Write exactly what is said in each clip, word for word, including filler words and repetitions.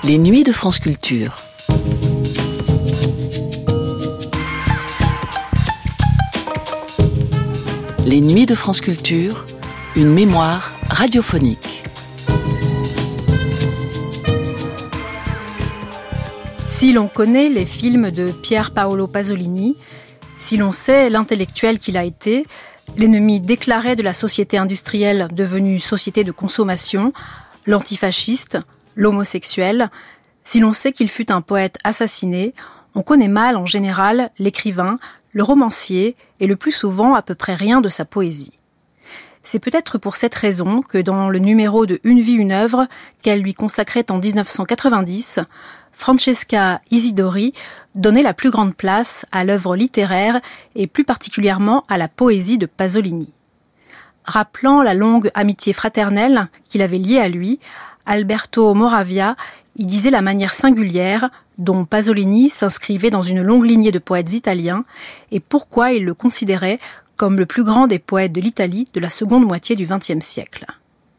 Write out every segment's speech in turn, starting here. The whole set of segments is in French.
Les nuits de France Culture. Les nuits de France Culture, une mémoire radiophonique. Si l'on connaît les films de Pier Paolo Pasolini, si l'on sait l'intellectuel qu'il a été, l'ennemi déclaré de la société industrielle devenue société de consommation, l'antifasciste, l'homosexuel, si l'on sait qu'il fut un poète assassiné, on connaît mal en général l'écrivain, le romancier et le plus souvent à peu près rien de sa poésie. C'est peut-être pour cette raison que dans le numéro de Une vie, une œuvre qu'elle lui consacrait en dix-neuf cent quatre-vingt-dix, Francesca Isidori donnait la plus grande place à l'œuvre littéraire et plus particulièrement à la poésie de Pasolini. Rappelant la longue amitié fraternelle qu'il avait liée à lui, Alberto Moravia y disait la manière singulière dont Pasolini s'inscrivait dans une longue lignée de poètes italiens et pourquoi il le considérait comme le plus grand des poètes de l'Italie de la seconde moitié du vingtième siècle.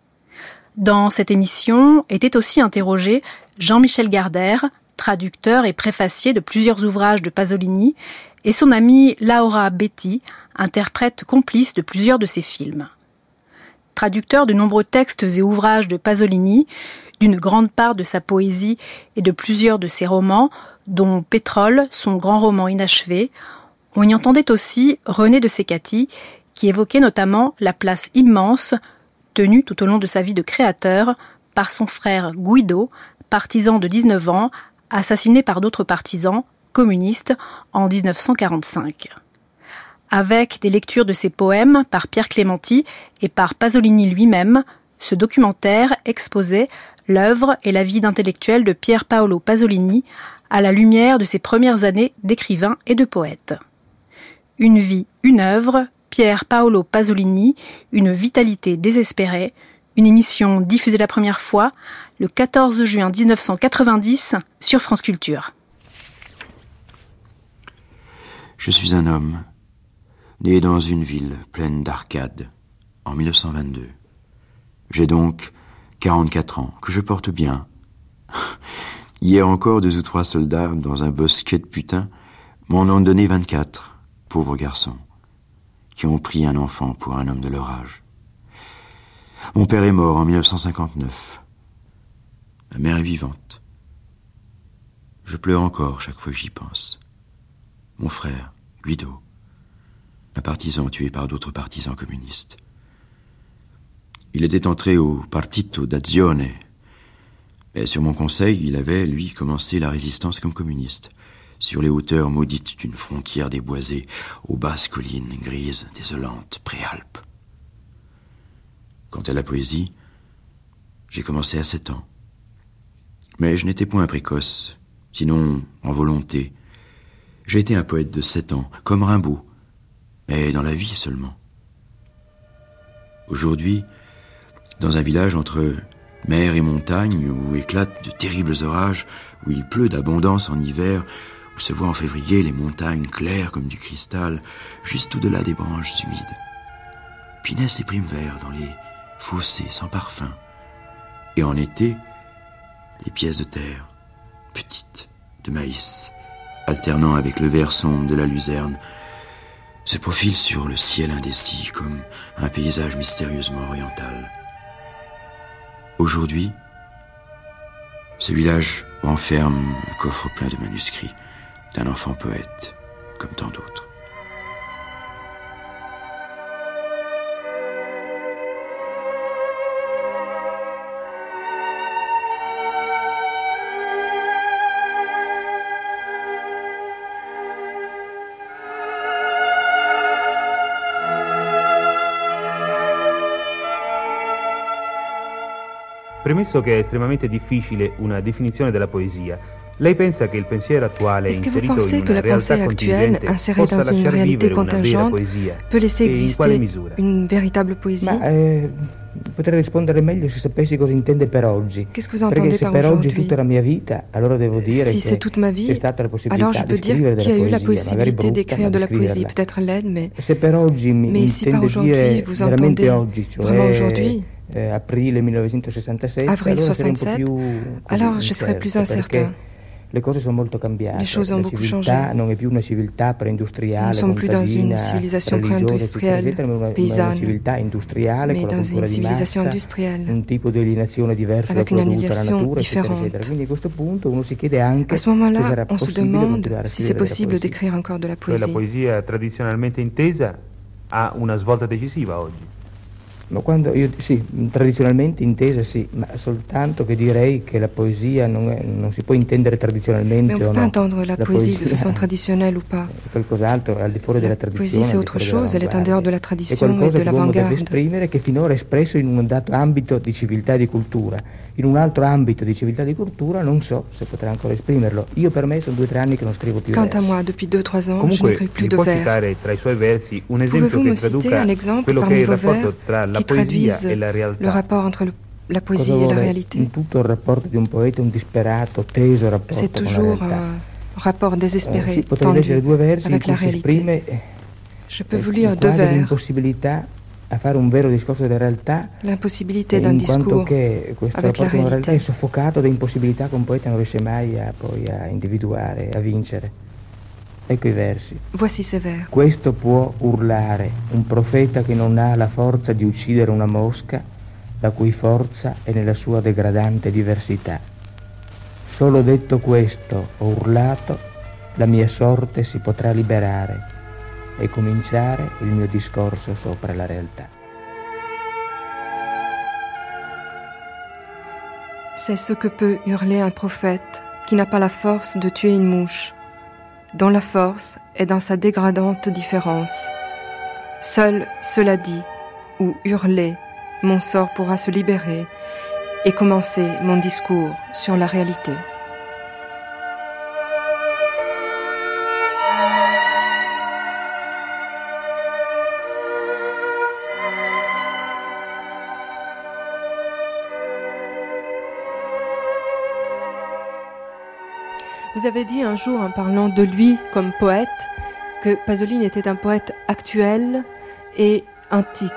Dans cette émission était aussi interrogé Jean-Michel Gardère, traducteur et préfacier de plusieurs ouvrages de Pasolini, et son amie Laura Betti, interprète complice de plusieurs de ses films. Traducteur de nombreux textes et ouvrages de Pasolini, d'une grande part de sa poésie et de plusieurs de ses romans, dont Pétrole, son grand roman inachevé, on y entendait aussi René de Secati, qui évoquait notamment la place immense tenue tout au long de sa vie de créateur par son frère Guido, partisan de dix-neuf ans, assassiné par d'autres partisans communistes en dix-neuf cent quarante-cinq. Avec des lectures de ses poèmes par Pierre Clémenti et par Pasolini lui-même, ce documentaire exposait l'œuvre et la vie d'intellectuel de Pier Paolo Pasolini à la lumière de ses premières années d'écrivain et de poète. Une vie, une œuvre, Pier Paolo Pasolini, une vitalité désespérée, une émission diffusée la première fois le quatorze juin dix-neuf cent quatre-vingt-dix sur France Culture. Je suis un homme, né dans une ville pleine d'arcades, en mille neuf cent vingt-deux. J'ai donc quarante-quatre ans, que je porte bien. Hier encore, deux ou trois soldats, dans un bosquet de putains, m'en ont donné vingt-quatre, pauvres garçons, qui ont pris un enfant pour un homme de leur âge. Mon père est mort en mille neuf cent cinquante-neuf. Ma mère est vivante. Je pleure encore chaque fois que j'y pense. Mon frère, Guido, un partisan tué par d'autres partisans communistes. Il était entré au Partito d'Azione, mais sur mon conseil, il avait, lui, commencé la résistance comme communiste, sur les hauteurs maudites d'une frontière déboisée, aux basses collines grises, désolantes, préalpes. Quant à la poésie, j'ai commencé à sept ans. Mais je n'étais point précoce, sinon en volonté. J'ai été un poète de sept ans, comme Rimbaud, mais dans la vie seulement. Aujourd'hui, dans un village entre mer et montagne, où éclatent de terribles orages, où il pleut d'abondance en hiver, où se voient en février les montagnes claires comme du cristal, juste au-delà des branches humides. Puis naissent les primes verts dans les fossés sans parfum. Et en été, les pièces de terre, petites, de maïs, alternant avec le vert sombre de la luzerne, se profilent sur le ciel indécis comme un paysage mystérieusement oriental. Aujourd'hui, ce village renferme un coffre plein de manuscrits d'un enfant poète, comme tant d'autres. Premesso che è estremamente difficile una definizione della poesia, lei pensa che il pensiero attuale Est-ce que vous inserito pensez in que una la pensée realtà actuelle, contingente insérée dans possa une lasciar réalité vivere una vera contingente, poesia? peut laisser E in quale exister misura? une véritable poésie? Ma eh, potrei rispondere meglio se sapessi cosa intende per oggi. Qu'est-ce que vous Perché entendez se par per oggi è aujourd'hui? tutta la mia vita, allora devo dire Si che c'est toute ma vie, c'è stata la possibilità alors je peux di dire scrivere qu'il y a della eu la poesia, magari possibilité brutta, d'écrire ma de di la poésie, scriverla. peut-être laide, mais, Se per oggi mi mais si par intende aujourd'hui dire vous veramente entendez oggi, cioè vraiment aujourd'hui, eh, aprile millenovecentosessantasette, avril allora sarei un po' soixante-sept, più alors je serais plus incertain. Le cose sono molto cambiate. Les choses ont la beaucoup civiltà changé. non è più una civiltà preindustriale, Nous ne sommes plus dans une contadina, civilisation religiosa, pré-industrielle, eccetera, eccetera, ma una, ma una paysanne, civiltà industriale, mais con la dans cultura une di civilisation massa, industrielle, un tipo di alienazione diverso da avec une quello dovuto alla annihilation natura, eccetera, différente. eccetera. Quindi a questo punto uno si chiede anche À ce se moment-là, sarà on se possibile demande continuare a si c'est scrivere della possible poesia. d'écrire encore de la Cioè la poésie. poesia tradizionalmente intesa ha una svolta decisiva oggi. Ma quando io, sì, tradizionalmente intesa sì, ma soltanto che direi che la poesia non, è, non si può intendere tradizionalmente Mais on o peut pas no. entendre la, La poésie poesia de façon traditionnelle ou pas. è qualcos'altro, al di fuori La della tradizione. poésie c'est al di autre fuori chose, elle est en dehors de la dell'avanguardia. tradition È et qualcosa de che l'uomo deve l'avant-garde. esprimere, che finora è espresso in un dato ambito di civiltà e di cultura. In un altro ambito di civiltà e di cultura non so se potrà ancora esprimerlo. Io per me sono due o tre anni che non scrivo più Quant à versi. moi, depuis deux trois ans, je Comunque, n'écris plus mi de può vers. citare tra i suoi versi un esempio Pouvez-vous che me citer traduca un exemple quello che è parmi il vos rapporto vers tra la qui poesia traduisent e la le realtà? rapport entre le- la Cosa poésie et la vuole réalité? in tutto il rapporto di un poeta, un disperato, teso rapporto C'est con la toujours realtà. un rapport Eh, désespéré, sì, potrei leggere tendu, due versi in avec cui la si réalité. esprime eh, Je peux eh, vous lire deux quasi vers. l'impossibilità a fare un vero discorso della realtà, L'impossibilité eh, d'un in quanto discours che questo avec la rapporto con la realtà è réalité. soffocato da impossibilità che un poeta non riesce mai a, poi a individuare, a vincere. Ecco i versi. Voici ces vers. Questo può urlare un profeta che non ha la forza di uccidere una mosca, la cui forza è nella sua degradante diversità. Solo detto questo, ho urlato, la mia sorte si potrà liberare e cominciare il mio discorso sopra la realtà. C'est ce que peut hurler un prophète qui n'a pas la force de tuer une mouche, dont la force est dans sa dégradante différence. Seul cela dit, ou hurler, mon sort pourra se libérer et commencer mon discours sur la réalité. Vous avez dit un jour, en parlant de lui comme poète, que Pasolini était un poète actuel et antique.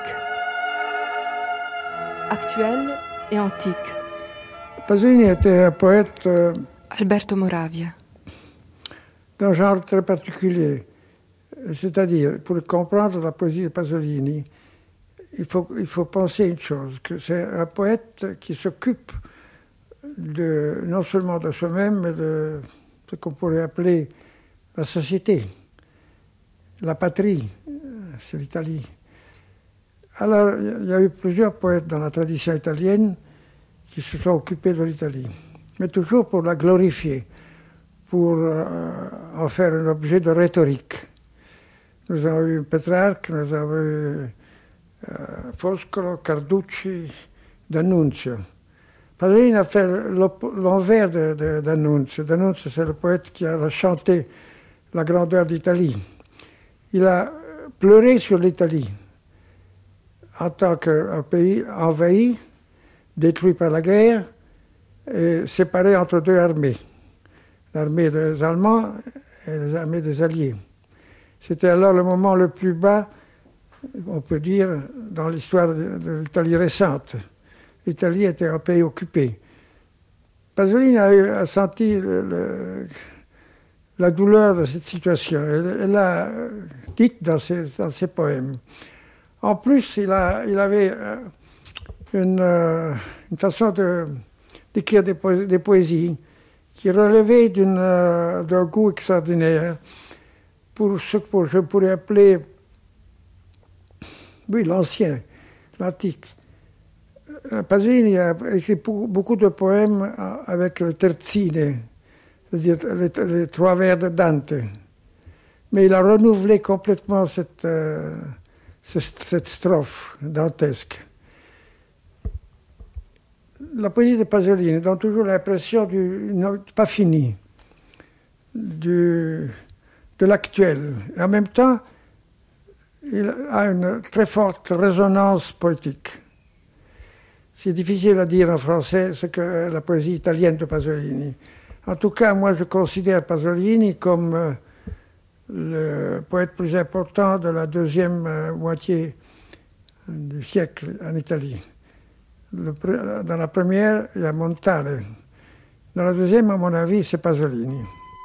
Actuel et antique. Pasolini était un poète euh, Alberto Moravia. d'un genre très particulier. C'est-à-dire, pour comprendre la poésie de Pasolini, il faut, il faut penser une chose, que c'est un poète qui s'occupe de, non seulement de soi-même, mais de ce qu'on pourrait appeler la société, la patrie, c'est l'Italie. Alors, il y a eu plusieurs poètes dans la tradition italienne qui se sont occupés de l'Italie, mais toujours pour la glorifier, pour euh, en faire un objet de rhétorique. Nous avons eu Petrarch, nous avons eu euh, Foscolo, Carducci, D'Annunzio. Pasolini a fait l'envers de, de, d'Annunzio. D'Annunzio, c'est le poète qui a chanté la grandeur d'Italie. Il a pleuré sur l'Italie en tant qu'un pays envahi, détruit par la guerre et séparé entre deux armées, l'armée des Allemands et les armées des Alliés. C'était alors le moment le plus bas, on peut dire, dans l'histoire de, de l'Italie récente. L'Italie était un pays occupé. Pasolini a, eu, a senti le, le, la douleur de cette situation. Elle, elle l'a dite dans ses, dans ses poèmes. En plus, il, a, il avait une, une façon de, d'écrire des, po- des poésies qui relevait d'une, d'un goût extraordinaire pour ce que je pourrais appeler, oui, l'ancien, l'antique. Pasolini a écrit beaucoup de poèmes avec le terzine, c'est-à-dire les, les trois vers de Dante. Mais il a renouvelé complètement cette, euh, cette, cette strophe dantesque. La poésie de Pasolini donne toujours l'impression du non, pas fini, du, de l'actuel. Et en même temps, il a une très forte résonance poétique. C'est difficile à dire en français ce que la poésie italienne de Pasolini. En tout cas, moi, je considère Pasolini comme euh, le poète plus important de la deuxième euh, moitié du siècle en Italie. Le, dans la première, il y a Montale. Dans la deuxième, à mon avis, c'est Pasolini.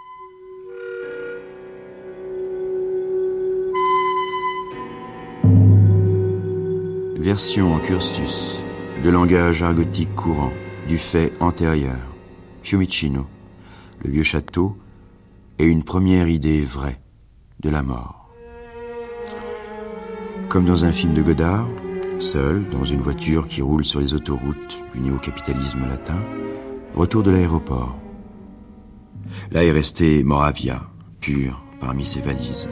Version en cursus, de langage argotique courant, du fait antérieur, Fiumicino, le vieux château, et une première idée vraie de la mort. Comme dans un film de Godard, seul, dans une voiture qui roule sur les autoroutes du néo-capitalisme latin, retour de l'aéroport. Là est resté Moravia, pur parmi ses valises.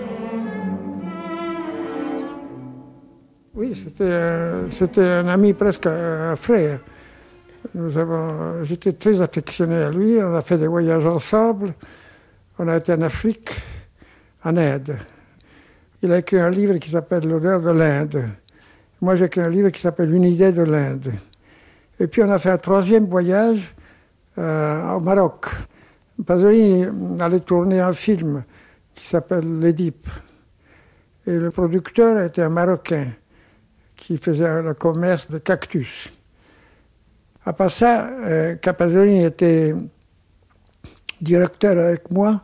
Oui, c'était, euh, c'était un ami, presque un frère. Nous avons, j'étais très affectionné à lui, on a fait des voyages ensemble, on a été en Afrique, en Inde. Il a écrit un livre qui s'appelle L'odeur de l'Inde. Moi, j'ai écrit un livre qui s'appelle Une idée de l'Inde. Et puis, on a fait un troisième voyage euh, au Maroc. Pasolini allait tourner un film qui s'appelle L'Édipe. Et le producteur était un Marocain qui faisait le commerce de cactus. À part ça, euh, quand Pasolini était directeur avec moi,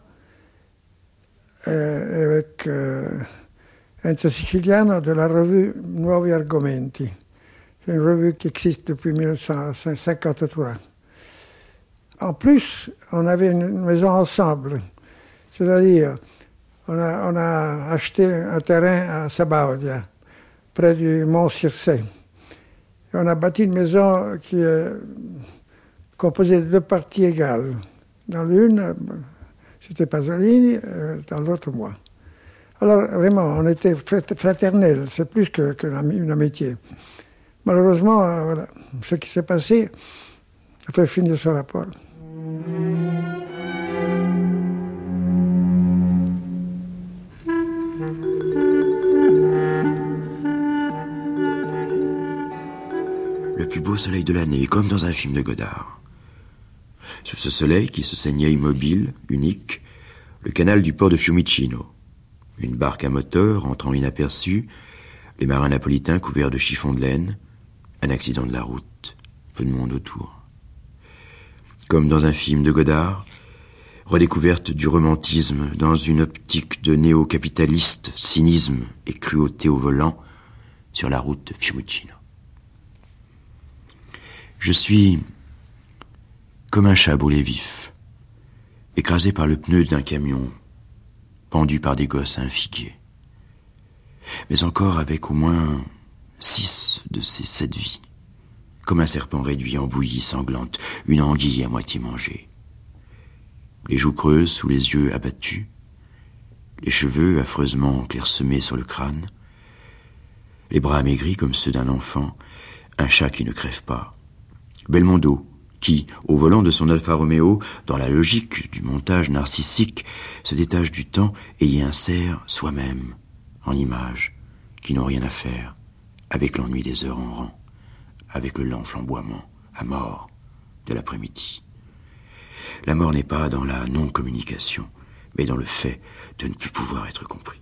euh, avec euh, Enzo Siciliano de la revue Nuovi Argomenti. C'est une revue qui existe depuis mille neuf cent cinquante-trois. En plus, on avait une maison ensemble. C'est-à-dire, on a, on a acheté un terrain à Sabaudia, près du mont Circé. Et on a bâti une maison qui est composée de deux parties égales. Dans l'une, c'était Pasolini, dans l'autre, moi. Alors, vraiment, on était fraternels, c'est plus que, que une amitié. Malheureusement, euh, voilà, ce qui s'est passé a fait finir ce rapport. Le plus beau soleil de l'année, comme dans un film de Godard. Sous ce soleil qui se saignait immobile, unique, le canal du port de Fiumicino. Une barque à moteur entrant inaperçue, les marins napolitains couverts de chiffons de laine, un accident de la route, peu de monde autour. Comme dans un film de Godard, redécouverte du romantisme dans une optique de néo-capitaliste, cynisme et cruauté au volant sur la route de Fiumicino. Je suis comme un chat brûlé vif, écrasé par le pneu d'un camion, pendu par des gosses à un figuier. Mais encore avec au moins six de ces sept vies, comme un serpent réduit en bouillie sanglante, une anguille à moitié mangée. Les joues creuses sous les yeux abattus, les cheveux affreusement clairsemés sur le crâne, les bras amaigris comme ceux d'un enfant, un chat qui ne crève pas. Belmondo, qui, au volant de son Alfa Romeo, dans la logique du montage narcissique, se détache du temps et y insère soi-même, en images, qui n'ont rien à faire avec l'ennui des heures en rang, avec le lent flamboiement, à mort, de l'après-midi. La mort n'est pas dans la non-communication, mais dans le fait de ne plus pouvoir être compris.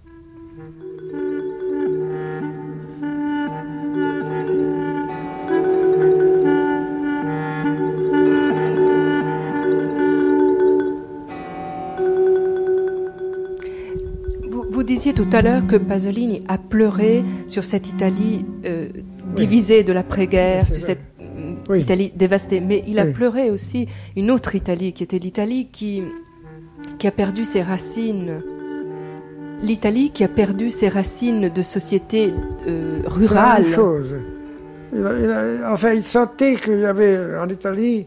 Vous disiez tout à l'heure que Pasolini a pleuré sur cette Italie euh, divisée oui. de l'après-guerre, sur cette oui. Italie dévastée. Mais il a oui. pleuré aussi une autre Italie, qui était l'Italie qui, qui a perdu ses racines. L'Italie qui a perdu ses racines de société euh, rurale. C'est la même chose. Il a, il a, enfin, il sentait qu'il y avait en Italie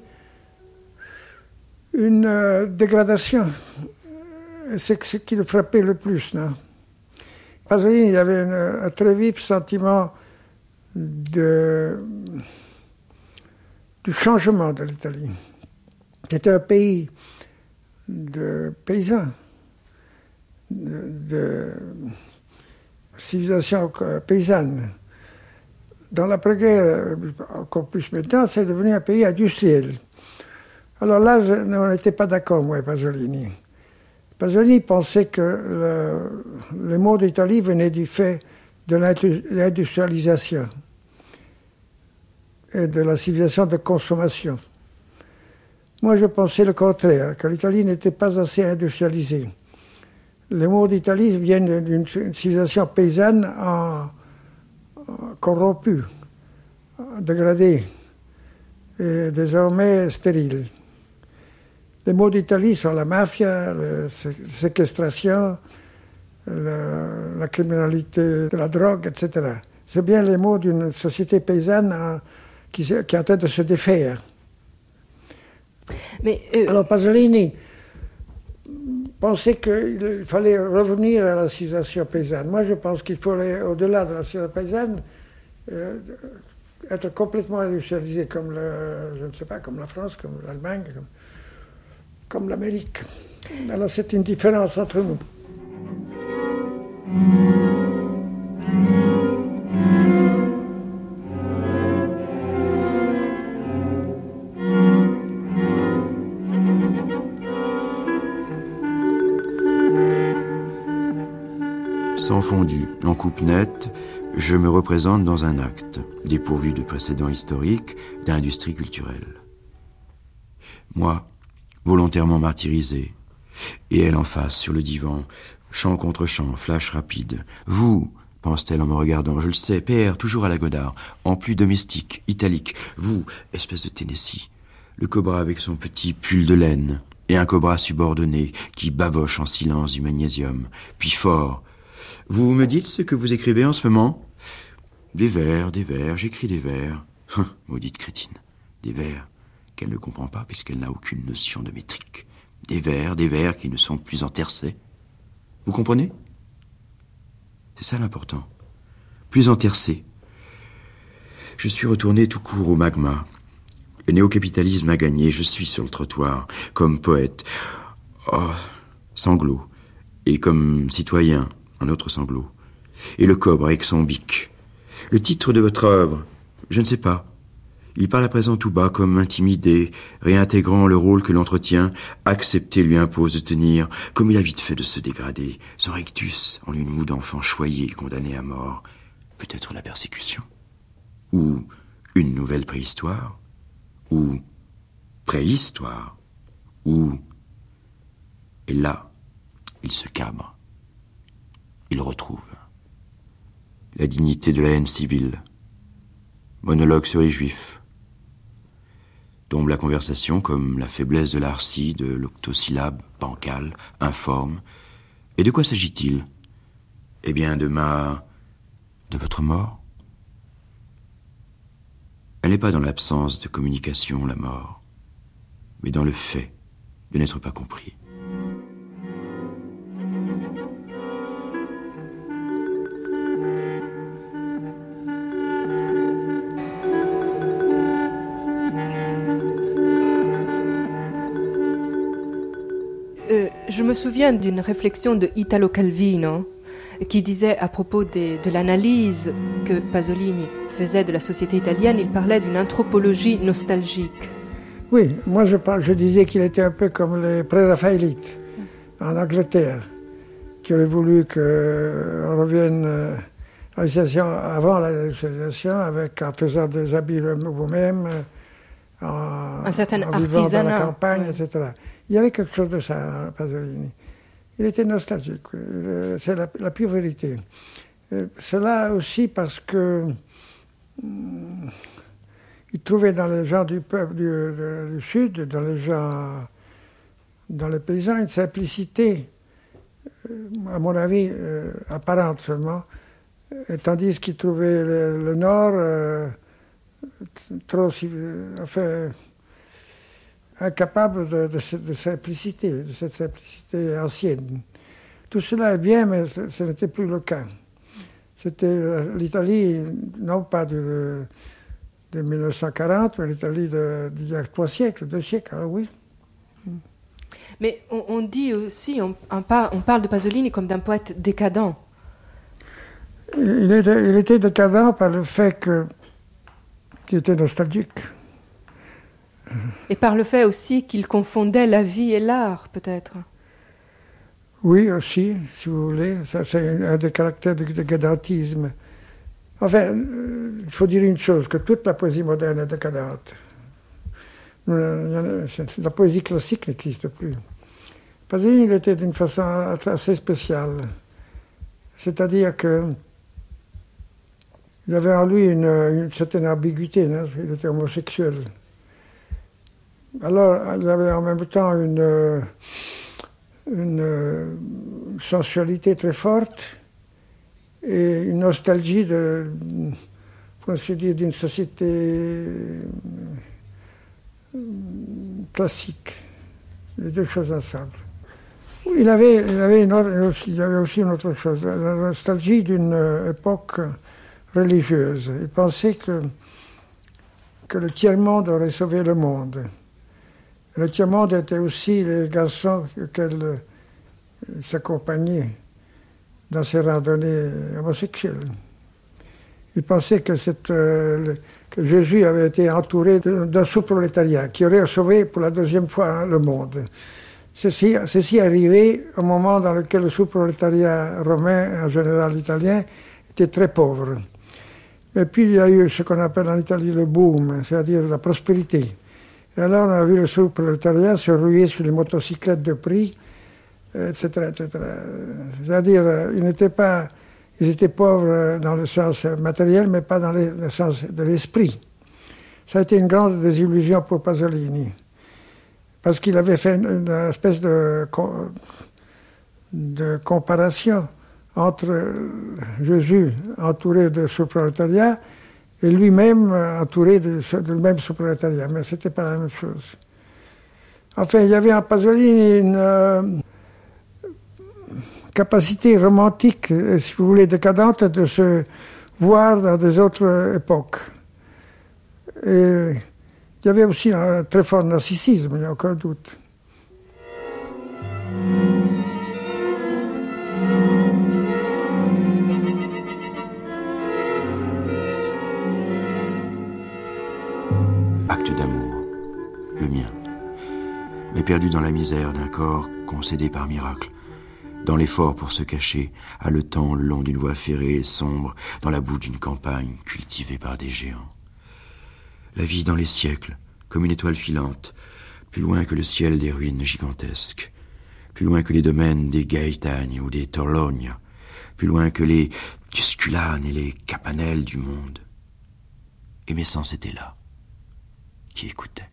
une euh, dégradation. C'est ce qui le frappait le plus, non? Pasolini, il avait une, un très vif sentiment de, du changement de l'Italie. C'était un pays de paysans, de, de civilisation paysanne. Dans l'après-guerre, encore plus maintenant, c'est devenu un pays industriel. Alors là, je, on n'était pas d'accord, moi et Pasolini. Pasolini pensait que le, le mot d'Italie venait du fait de l'industrialisation. et de la civilisation de consommation. Moi, je pensais le contraire, que l'Italie n'était pas assez industrialisée. Les mots d'Italie viennent d'une civilisation paysanne en, en corrompue, dégradée et désormais stérile. Les mots d'Italie sont la mafia, la séquestration, la, la criminalité de la drogue, et cetera. C'est bien les mots d'une société paysanne en, qui, qui est en train de se défaire. Mais, euh... Alors Pasolini pensait qu'il fallait revenir à la civilisation paysanne. Moi, je pense qu'il faut aller au-delà de la civilisation paysanne, euh, être complètement industrialisé comme, le, je ne sais pas, comme la France, comme l'Allemagne, comme, comme l'Amérique. Alors c'est une différence entre nous. Sans fondu, en coupe nette, je me représente dans un acte, dépourvu de précédents historiques, d'industrie culturelle. Moi, volontairement martyrisé, et elle en face, sur le divan, chant contre chant, flash rapide. Vous, pense-t-elle en me regardant, je le sais, P R, toujours à la Godard, en plus domestique, italique. Vous, espèce de Tennessee, le cobra avec son petit pull de laine, et un cobra subordonné qui bavoche en silence du magnésium, puis fort. Vous me dites ce que vous écrivez en ce moment ? Des vers, des vers, j'écris des vers. Hum, maudite crétine, des vers qu'elle ne comprend pas puisqu'elle n'a aucune notion de métrique. Des vers, des vers qui ne sont plus en tercet. Vous comprenez ? C'est ça l'important. Plus en tercet. Je suis retourné tout court au magma. Le néo-capitalisme a gagné, je suis sur le trottoir, comme poète. Oh, sanglot. Et comme citoyen, un autre sanglot. Et le cobre avec son bic. Le titre de votre œuvre, je ne sais pas. Il parle à présent tout bas, comme intimidé, réintégrant le rôle que l'entretien, accepté, lui impose de tenir, comme il a vite fait de se dégrader, son rictus en une moue d'enfant choyé, condamné à mort. Peut-être la persécution. Ou une nouvelle préhistoire. Ou préhistoire. Ou... Et là, il se cabre. Il retrouve la dignité de la haine civile. Monologue sur les Juifs. Tombe la conversation comme la faiblesse de l'arcie, de l'octosyllabe, bancale, informe. Et de quoi s'agit-il ? Eh bien, de ma... de votre mort ? Elle n'est pas dans l'absence de communication, la mort, mais dans le fait de n'être pas compris. Je me souviens d'une réflexion de Italo Calvino qui disait à propos de, de l'analyse que Pasolini faisait de la société italienne, il parlait d'une anthropologie nostalgique. Oui, moi je, parle, je disais qu'il était un peu comme les pré-raphaélites en Angleterre, qui auraient voulu qu'on revienne à l'initiation, avant la civilisation, avec, en faisant des habits vous-même, en, un certain en vivant dans la campagne, oui. et cetera. Il y avait quelque chose de ça, Pasolini. Il était nostalgique, c'est la, la pure vérité. Et cela aussi parce que hum, il trouvait dans les gens du peuple du, du, du Sud, dans les gens, dans les paysans, une simplicité, à mon avis, euh, apparente seulement, et tandis qu'il trouvait le, le Nord euh, trop, enfin, incapable de, de, de simplicité, de cette simplicité ancienne. Tout cela est bien, mais ce, ce n'était plus le cas. C'était l'Italie, non pas de, de mille neuf cent quarante, mais l'Italie d'il y a trois siècles, deux siècles, alors oui. Mais on, on dit aussi, on, on, parle, on parle de Pasolini comme d'un poète décadent. Il était, il était décadent par le fait que, qu'il était nostalgique. Et par le fait aussi qu'il confondait la vie et l'art, peut-être. Oui, aussi, si vous voulez. Ça, c'est un des caractères du décadentisme. Enfin, il faut dire une chose, que toute la poésie moderne est décadente. La poésie classique n'existe plus. Pasolini, il était d'une façon assez spéciale. C'est-à-dire que il avait en lui une, une certaine ambiguïté, hein? Il était homosexuel. Alors, il avait en même temps une, une sensualité très forte et une nostalgie de, pour ainsi dire, d'une société classique. Les deux choses ensemble. Il avait, il avait, une autre, il avait aussi une autre chose, la nostalgie d'une époque religieuse. Il pensait que, que le tiers-monde aurait sauvé le monde. Le tiers-monde était aussi les garçons qu'elle s'accompagnait dans ses randonnées homosexuelles. Il pensait que, cette, euh, que Jésus avait été entouré d'un sous-prolétariat qui aurait sauvé pour la deuxième fois hein, le monde. Ceci, ceci arrivait au moment dans lequel le sous-prolétariat romain, en général italien, était très pauvre. Et puis il y a eu ce qu'on appelle en Italie le boom, c'est-à-dire la prospérité. Et alors on a vu le sous-prolétariat se ruer sur les motocyclettes de prix, et cetera, et cetera. C'est-à-dire, ils n'étaient pas, ils étaient pauvres dans le sens matériel, mais pas dans le sens de l'esprit. Ça a été une grande désillusion pour Pasolini, parce qu'il avait fait une, une espèce de, de comparaison entre Jésus entouré de sous-prolétariat et lui-même entouré de, de même sous-prolétariat, mais ce n'était pas la même chose. Enfin, il y avait en Pasolini une euh, capacité romantique, si vous voulez, décadente, de se voir dans des autres époques. Et il y avait aussi un très fort narcissisme, il n'y a aucun doute. Acte d'amour, le mien, mais perdu dans la misère d'un corps concédé par miracle, dans l'effort pour se cacher, haletant le long d'une voie ferrée et sombre, dans la boue d'une campagne cultivée par des géants. La vie dans les siècles, comme une étoile filante, plus loin que le ciel des ruines gigantesques, plus loin que les domaines des Gaetani ou des Torlonia, plus loin que les Tusculanes et les Capanelles du monde. Et mes sens étaient là, qui écoutaient.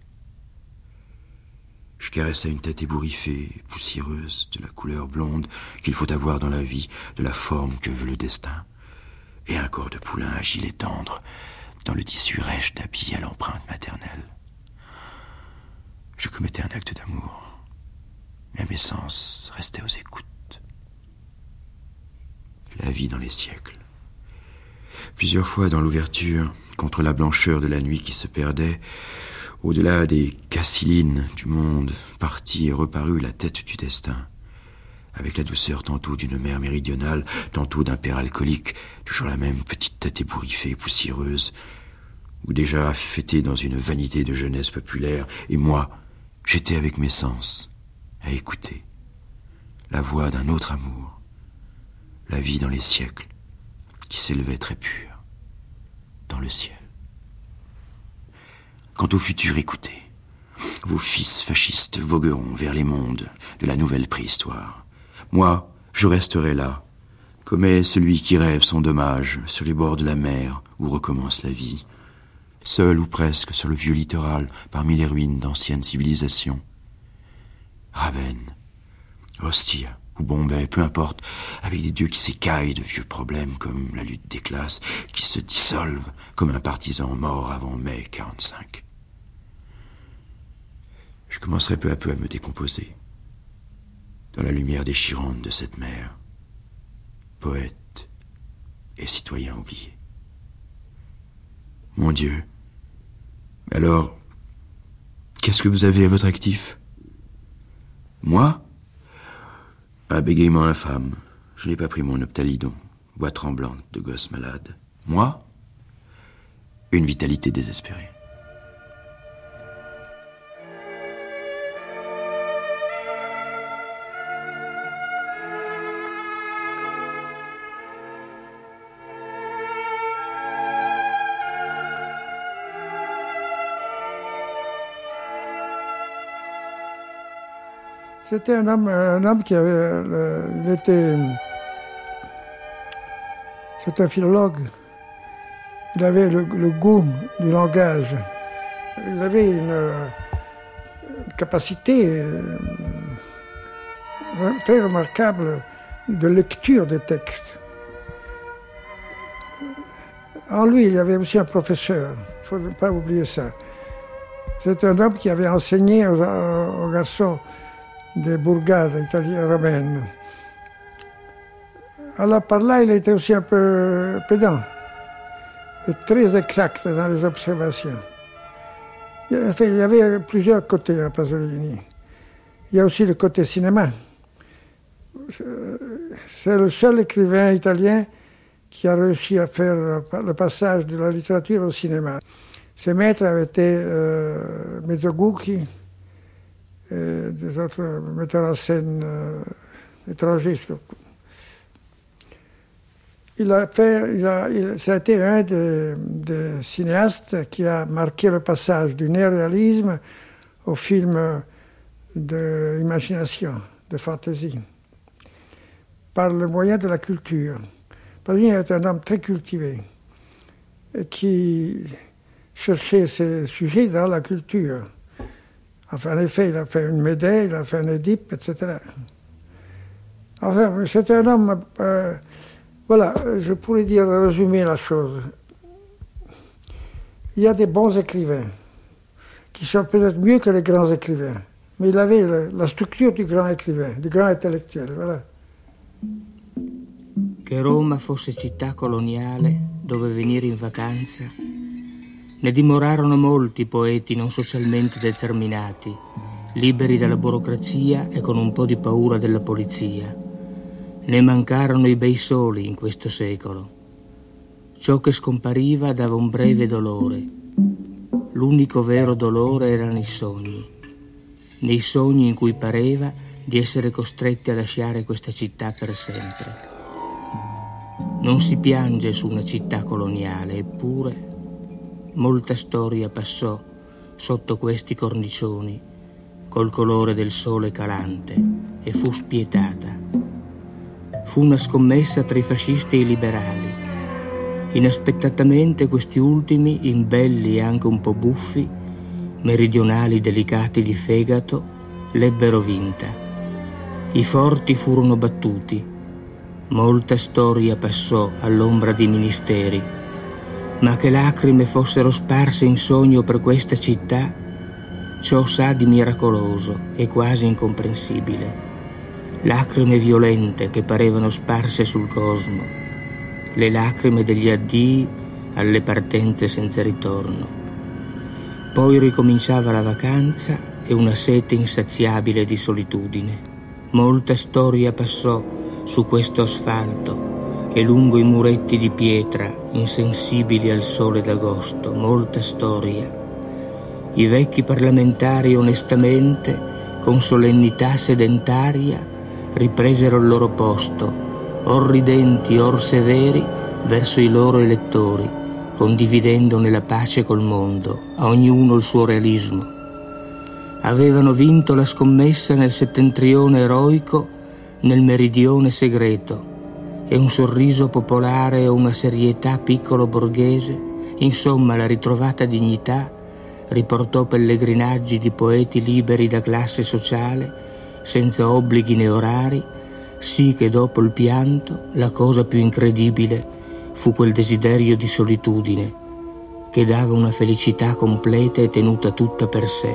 Je caressais une tête ébouriffée, poussiéreuse, de la couleur blonde qu'il faut avoir dans la vie, de la forme que veut le destin, et un corps de poulain agile et tendre, dans le tissu rêche d'habits à l'empreinte maternelle. Je commettais un acte d'amour, mais mes sens restaient aux écoutes. La vie dans les siècles. Plusieurs fois dans l'ouverture, contre la blancheur de la nuit qui se perdait, au-delà des Cassilines du monde, partie et reparut la tête du destin, avec la douceur tantôt d'une mer méridionale, tantôt d'un père alcoolique, toujours la même petite tête ébouriffée et poussiéreuse, ou déjà fêtée dans une vanité de jeunesse populaire, et moi, j'étais avec mes sens, à écouter, la voix d'un autre amour, la vie dans les siècles, qui s'élevait très pure, dans le ciel. Quant au futur, écoutez, vos fils fascistes vogueront vers les mondes de la nouvelle préhistoire. Moi, je resterai là, comme est celui qui rêve son dommage sur les bords de la mer où recommence la vie, seul ou presque sur le vieux littoral parmi les ruines d'anciennes civilisations. Ravenne, Ostia ou Bombay, peu importe, avec des dieux qui s'écaillent de vieux problèmes comme la lutte des classes, qui se dissolvent comme un partisan mort avant mai quarante-cinq. Je commencerai peu à peu à me décomposer dans la lumière déchirante de cette mer, poète et citoyen oublié. Mon Dieu, alors, qu'est-ce que vous avez à votre actif? Moi? Un bégaiement infâme. Je n'ai pas pris mon Optalidon, voix tremblante de gosse malade. Moi? Une vitalité désespérée. C'était un homme, un homme qui avait, il était, c'est un philologue. Il avait le, le goût du langage. Il avait une, une capacité euh, très remarquable de lecture des textes. En lui, il y avait aussi un professeur. Il ne faut pas oublier ça. C'est un homme qui avait enseigné aux, aux garçons des bourgades italiennes romaines. Alors par là, il était aussi un peu pédant et très exact dans les observations. Enfin, il y avait plusieurs côtés à Pasolini. Il y a aussi le côté cinéma. C'est le seul écrivain italien qui a réussi à faire le passage de la littérature au cinéma. Ses maîtres avaient été euh, Mezzogucchi et des autres metteurs en scène euh, étrangers. Il a fait, il a, il, ça a été un des, des cinéastes qui a marqué le passage du néoréalisme au film d'imagination, de fantaisie, par le moyen de la culture. Pasolini est un homme très cultivé qui cherchait ses sujets dans la culture. Enfin, en effet, il a fait une Médée, il a fait un Édipe, et cetera. Enfin, c'est un homme... Euh, voilà, je pourrais dire, résumer la chose. Il y a des bons écrivains qui sont peut-être mieux que les grands écrivains, mais il avait la, la structure du grand écrivain, du grand intellettuel, voilà. Che Roma fosse città coloniale dove venire in vacanza, ne dimorarono molti poeti non socialmente determinati, liberi dalla burocrazia e con un po' di paura della polizia. Ne mancarono i bei soli in questo secolo. Ciò che scompariva dava un breve dolore. L'unico vero dolore erano i sogni. Nei sogni in cui pareva di essere costretti a lasciare questa città per sempre. Non si piange su una città coloniale, eppure molta storia passò sotto questi cornicioni col colore del sole calante e fu spietata. Fu una scommessa tra i fascisti e i liberali. Inaspettatamente questi ultimi, imbelli e anche un po' buffi, meridionali delicati di fegato, l'ebbero vinta. I forti furono battuti. Molta storia passò all'ombra di ministeri, ma che lacrime fossero sparse in sogno per questa città, ciò sa di miracoloso e quasi incomprensibile. Lacrime violente che parevano sparse sul cosmo, le lacrime degli addii alle partenze senza ritorno. Poi ricominciava la vacanza e una sete insaziabile di solitudine. Molta storia passò su questo asfalto e lungo i muretti di pietra insensibili al sole d'agosto, molta storia. I vecchi parlamentari onestamente, con solennità sedentaria, ripresero il loro posto, or ridenti or severi, verso i loro elettori, condividendone la pace col mondo, a ognuno il suo realismo. Avevano vinto la scommessa nel settentrione eroico, nel meridione segreto, e un sorriso popolare o una serietà piccolo borghese, insomma la ritrovata dignità, riportò pellegrinaggi di poeti liberi da classe sociale, senza obblighi né orari, sì che dopo il pianto la cosa più incredibile fu quel desiderio di solitudine che dava una felicità completa e tenuta tutta per sé.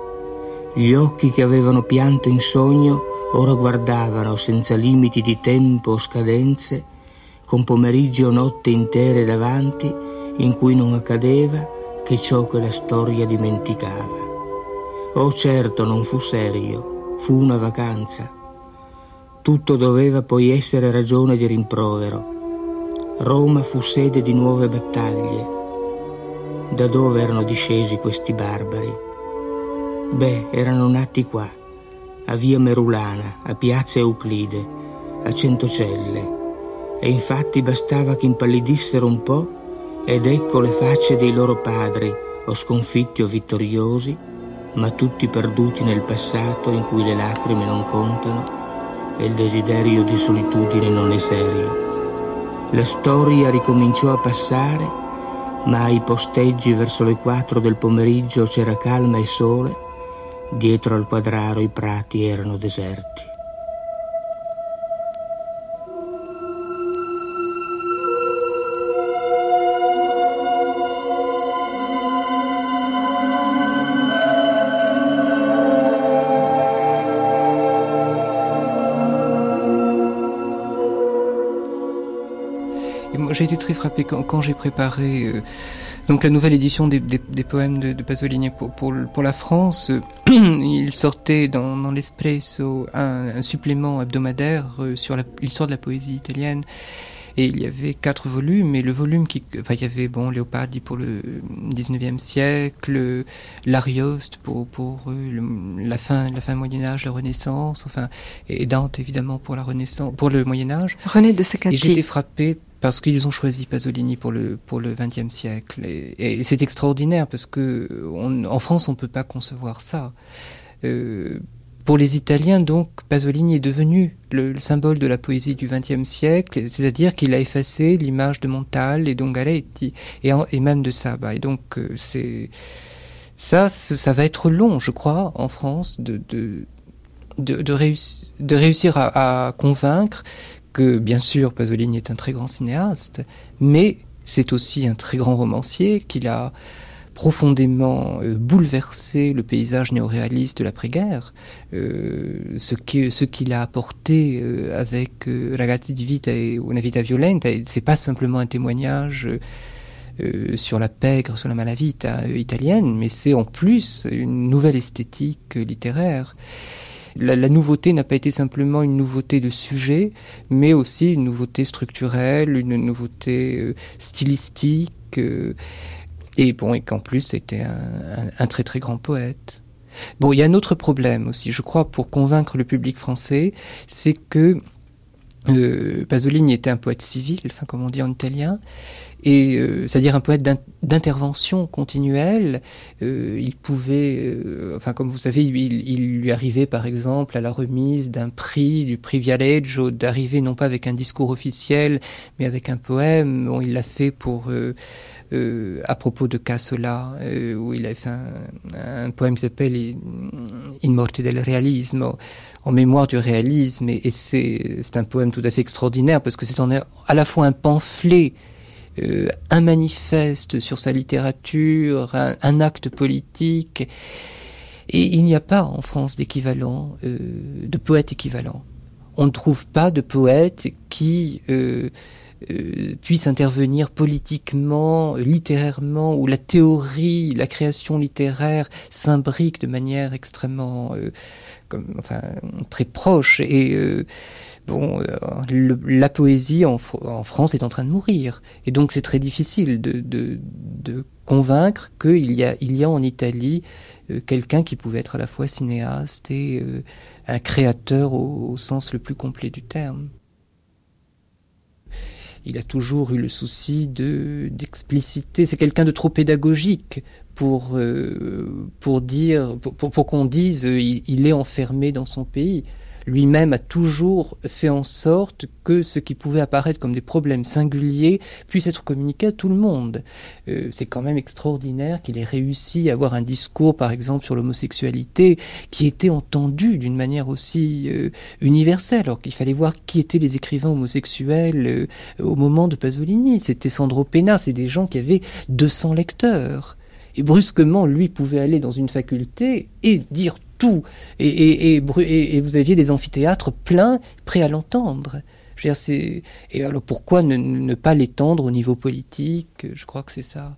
Gli occhi che avevano pianto in sogno ora guardavano senza limiti di tempo o scadenze, con pomeriggi o notte intere davanti in cui non accadeva che ciò che la storia dimenticava. Oh certo, non fu serio, fu una vacanza. Tutto doveva poi essere ragione di rimprovero. Roma fu sede di nuove battaglie. Da dove erano discesi questi barbari? Beh, erano nati qua, a via Merulana, a piazza Euclide, a Centocelle. E infatti bastava che impallidissero un po' ed ecco le facce dei loro padri, o sconfitti o vittoriosi, ma tutti perduti nel passato in cui le lacrime non contano e il desiderio di solitudine non è serio. La storia ricominciò a passare, ma ai posteggi verso le quattro del pomeriggio c'era calma e sole, dietro al quadraro i prati erano deserti. J'ai été très frappé quand, quand j'ai préparé euh, donc la nouvelle édition des, des, des poèmes de, de Pasolini pour, pour, pour la France. Euh, il sortait dans, dans l'Espresso un, un supplément hebdomadaire euh, sur la, l'histoire de la poésie italienne. Et il y avait quatre volumes, et le volume qui... Enfin, il y avait, bon, Leopardi pour le dix-neuvième siècle, l'Arioste pour, pour euh, le, la fin, la fin du Moyen-Âge, la Renaissance, enfin, et Dante, évidemment, pour la Renaissance, pour le Moyen-Âge. René de Secati. Et j'étais frappé parce qu'ils ont choisi Pasolini pour le, pour le vingtième siècle. Et, et c'est extraordinaire, parce que on, en France, on ne peut pas concevoir ça. Euh, Pour les Italiens, donc, Pasolini est devenu le, le symbole de la poésie du vingtième siècle, c'est-à-dire qu'il a effacé l'image de Montale et d'Ungaretti, et, en, et même de Saba. Et donc, euh, c'est, ça, ça va être long, je crois, en France, de, de, de, de, réussir, de réussir à, à convaincre que, bien sûr, Pasolini est un très grand cinéaste, mais c'est aussi un très grand romancier, qu'il a profondément euh, bouleversé le paysage néoréaliste de l'après-guerre, euh, ce, qui, ce qu'il a apporté euh, avec euh, Ragazzi di Vita et Una Vita Violenta. C'est pas simplement un témoignage euh, sur la pègre, sur la malavita euh, italienne, mais c'est en plus une nouvelle esthétique euh, littéraire. La, la nouveauté n'a pas été simplement une nouveauté de sujet, mais aussi une nouveauté structurelle, une nouveauté euh, stylistique, euh, Et bon, et qu'en plus, c'était un, un, un très très grand poète. Bon, il y a un autre problème aussi, je crois, pour convaincre le public français, c'est que euh, Pasolini était un poète civil, enfin comme on dit en italien, et euh, c'est-à-dire un poète d'in- d'intervention continuelle. Euh, il pouvait, euh, enfin comme vous savez, il, il lui arrivait par exemple à la remise d'un prix, du prix Viareggio, d'arriver non pas avec un discours officiel, mais avec un poème. Bon, il l'a fait pour euh, euh, à propos de Casola, euh, où il a fait un, un poème qui s'appelle In morte del realismo, en mémoire du réalisme, et, et c'est, c'est un poème tout à fait extraordinaire parce que c'est en, à la fois un pamphlet, Euh, un manifeste sur sa littérature, un, un acte politique. Et il n'y a pas en France d'équivalent, euh, de poète équivalent. On ne trouve pas de poète qui euh, euh, puisse intervenir politiquement, littérairement, où la théorie, la création littéraire s'imbrique de manière extrêmement, euh, comme, enfin, très proche. Et euh, Bon, le, la poésie en, en France est en train de mourir. Et donc c'est très difficile de, de, de convaincre qu'il y a, il y a en Italie euh, quelqu'un qui pouvait être à la fois cinéaste et euh, un créateur au, au sens le plus complet du terme. Il a toujours eu le souci de, d'expliciter. C'est quelqu'un de trop pédagogique pour, euh, pour, dire, pour, pour, pour qu'on dise euh, il, il est enfermé dans son pays. Lui-même a toujours fait en sorte que ce qui pouvait apparaître comme des problèmes singuliers puisse être communiqué à tout le monde. Euh, c'est quand même extraordinaire qu'il ait réussi à avoir un discours, par exemple, sur l'homosexualité qui était entendu d'une manière aussi euh, universelle, alors qu'il fallait voir qui étaient les écrivains homosexuels euh, au moment de Pasolini. C'était Sandro Penna, c'est des gens qui avaient deux cents lecteurs. Et brusquement, lui pouvait aller dans une faculté et dire tout. Et, et, et, et vous aviez des amphithéâtres pleins, prêts à l'entendre. Je veux dire, c'est... Et alors pourquoi ne, ne pas l'étendre au niveau politique ? Je crois que c'est ça.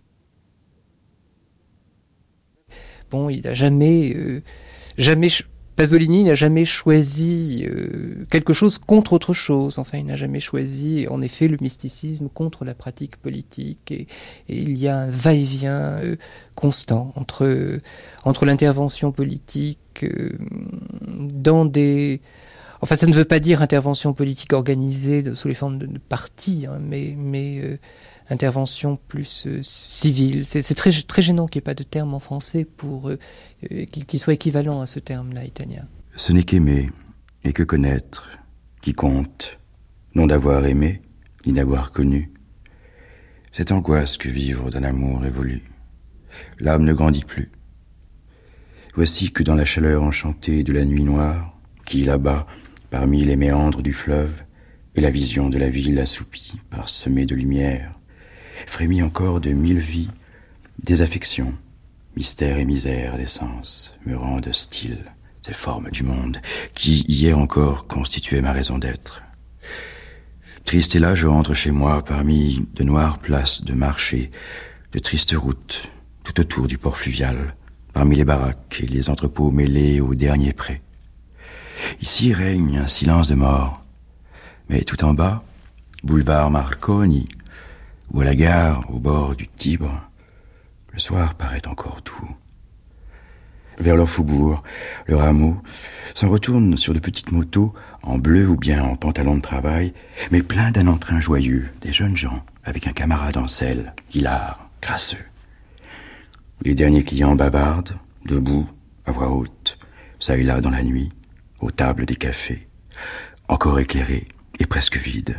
Bon, il n'a jamais... Euh, jamais Pasolini n'a jamais choisi euh, quelque chose contre autre chose. Enfin, il n'a jamais choisi, en effet, le mysticisme contre la pratique politique. Et, et il y a un va-et-vient euh, constant entre, euh, entre l'intervention politique euh, dans des... Enfin, ça ne veut pas dire intervention politique organisée de, sous les formes de, de partis, hein, mais, mais euh, intervention plus euh, civile. C'est, c'est très, très gênant qu'il n'y ait pas de terme en français pour euh, euh, qu'il, qu'il soit équivalent à ce terme-là italien. Ce n'est qu'aimer et que connaître qui compte, non d'avoir aimé ni d'avoir connu. Cette angoisse que vivre d'un amour évolue. L'âme ne grandit plus. Voici que dans la chaleur enchantée de la nuit noire, qui là-bas, parmi les méandres du fleuve, et la vision de la ville assoupie, parsemée de lumière, frémit encore de mille vies, des affections, mystère et misère des sens, me rendent hostile ces formes du monde, qui hier encore constituaient ma raison d'être. Triste et là, je rentre chez moi, parmi de noires places de marché, de tristes routes, tout autour du port fluvial, parmi les baraques et les entrepôts mêlés aux derniers prés. Ici règne un silence de mort, mais tout en bas, boulevard Marconi, ou à la gare, au bord du Tibre, le soir paraît encore doux. Vers leur faubourg, le rameau s'en retourne sur de petites motos, en bleu ou bien en pantalon de travail, mais plein d'un entrain joyeux, des jeunes gens, avec un camarade en selle, hilar, crasseux. Les derniers clients bavardent, debout, à voix haute, ça et là dans la nuit, aux tables des cafés, encore éclairées et presque vides.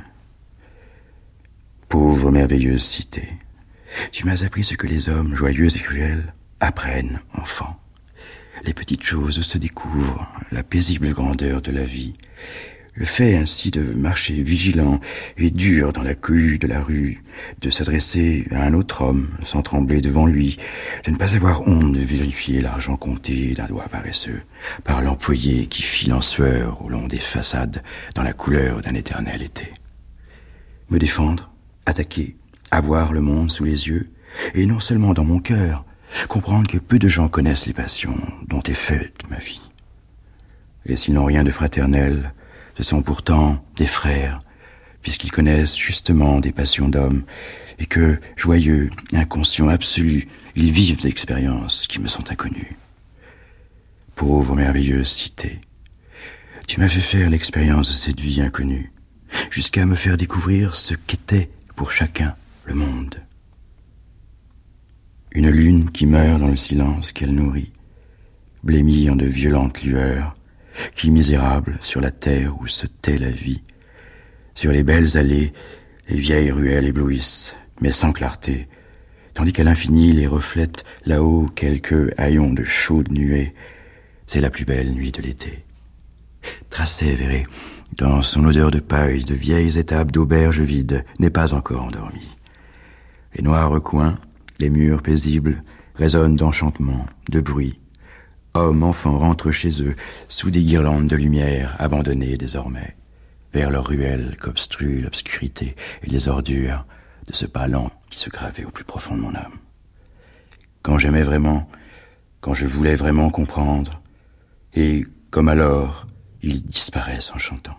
Pauvre merveilleuse cité, tu m'as appris ce que les hommes, joyeux et cruels, apprennent, enfants. Les petites choses se découvrent, la paisible grandeur de la vie, le fait ainsi de marcher vigilant et dur dans la cohue de la rue, de s'adresser à un autre homme sans trembler devant lui, de ne pas avoir honte de vérifier l'argent compté d'un doigt paresseux par l'employé qui file en sueur au long des façades dans la couleur d'un éternel été. Me défendre, attaquer, avoir le monde sous les yeux, et non seulement dans mon cœur, comprendre que peu de gens connaissent les passions dont est faite ma vie. Et s'ils n'ont rien de fraternel, ce sont pourtant des frères, puisqu'ils connaissent justement des passions d'hommes, et que, joyeux, inconscients, absolus, ils vivent d'expériences qui me sont inconnues. Pauvre merveilleuse cité, tu m'as fait faire l'expérience de cette vie inconnue, jusqu'à me faire découvrir ce qu'était pour chacun le monde. Une lune qui meurt dans le silence qu'elle nourrit, blêmie en de violentes lueurs, qui, misérable, sur la terre où se tait la vie, sur les belles allées, les vieilles ruelles éblouissent, mais sans clarté, tandis qu'à l'infini les reflètent là-haut quelques haillons de chaudes nuées. C'est la plus belle nuit de l'été. Trastevere, dans son odeur de paille, de vieilles étapes d'auberges vides, n'est pas encore endormi. Les noirs recoins, les murs paisibles, résonnent d'enchantements, de bruit. Hommes, enfants rentrent chez eux, sous des guirlandes de lumière, abandonnées désormais, vers leurs ruelles qu'obstrue l'obscurité et les ordures de ce pas lent qui se gravait au plus profond de mon âme. Quand j'aimais vraiment, quand je voulais vraiment comprendre, et comme alors, ils disparaissent en chantant.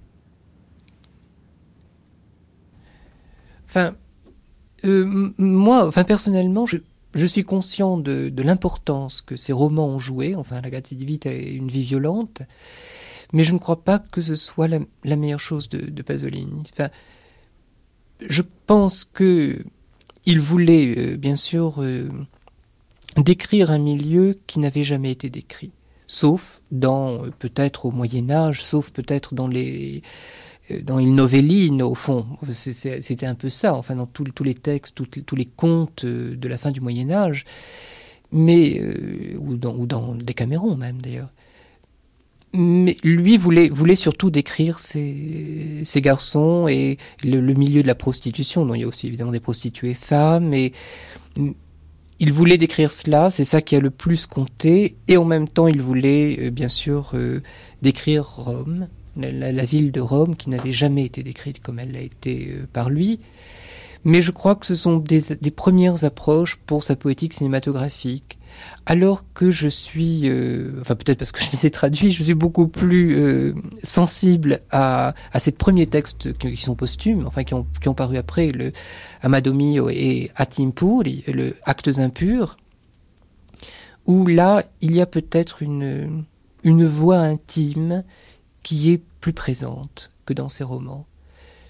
Enfin, euh, moi, enfin personnellement, je, je suis conscient de, de l'importance que ces romans ont joué. Enfin, La Grazia di Vita est une vie violente, mais je ne crois pas que ce soit la, la meilleure chose de, de Pasolini. Enfin, je pense que il voulait, euh, bien sûr, euh, décrire un milieu qui n'avait jamais été décrit, sauf dans, euh, peut-être au Moyen-Âge, sauf peut-être dans les... dans Il Novellino, au fond, c'est, c'est, c'était un peu ça, enfin dans tous les textes, tout, tous les contes de la fin du Moyen-Âge, mais, euh, ou, dans, ou dans Decameron même d'ailleurs. Mais lui voulait, voulait surtout décrire ces, ces garçons et le, le milieu de la prostitution. Donc, il y a aussi évidemment des prostituées femmes, et il voulait décrire cela, c'est ça qui a le plus compté, et en même temps il voulait euh, bien sûr euh, décrire Rome, La, la ville de Rome, qui n'avait jamais été décrite comme elle l'a été euh, par lui. Mais je crois que ce sont des, des premières approches pour sa poétique cinématographique. Alors que je suis, euh, enfin peut-être parce que je les ai traduits, je suis beaucoup plus euh, sensible à, à ces premiers textes qui sont posthumes, enfin qui ont, qui ont paru après, le Amado Mio et Atti Impuri, le Actes impurs, où là, il y a peut-être une, une voix intime qui est plus présente que dans ses romans.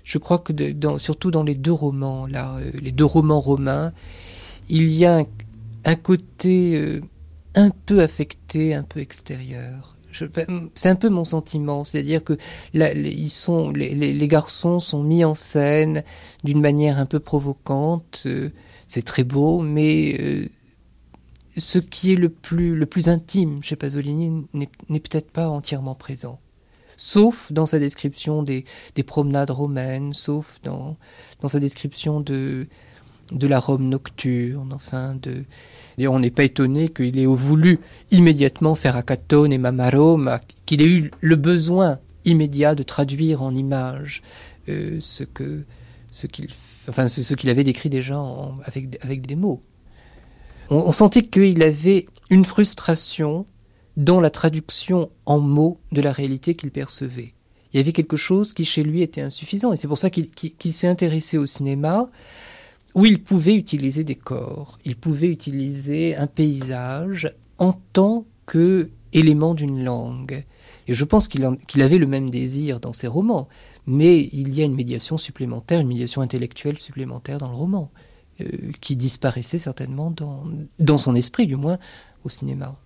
je crois que de, dans, surtout dans les deux romans, là, euh, les deux romans romains, il y a un, un côté euh, un peu affecté, un peu extérieur. Je, c'est un peu mon sentiment, c'est-à-dire que là, les, ils sont, les, les, les garçons sont mis en scène d'une manière un peu provocante. Euh, c'est très beau, mais euh, ce qui est le plus, le plus intime chez Pasolini n'est, n'est peut-être pas entièrement présent. Sauf dans sa description des, des promenades romaines, sauf dans, dans sa description de, de la Rome nocturne, enfin de... D'ailleurs, on n'est pas étonné qu'il ait voulu immédiatement faire Acatone et Mamma Roma, qu'il ait eu le besoin immédiat de traduire en images euh, ce, que, ce, qu'il, enfin, ce, ce qu'il avait décrit déjà en, avec, avec des mots. On, on sentait qu'il avait une frustration dans la traduction en mots de la réalité qu'il percevait. Il y avait quelque chose qui chez lui était insuffisant, et c'est pour ça qu'il, qu'il, qu'il s'est intéressé au cinéma, où il pouvait utiliser des corps, il pouvait utiliser un paysage en tant qu'élément d'une langue. Et je pense qu'il, en, qu'il avait le même désir dans ses romans, mais il y a une médiation supplémentaire, une médiation intellectuelle supplémentaire dans le roman, euh, qui disparaissait certainement dans, dans son esprit, du moins, au cinéma.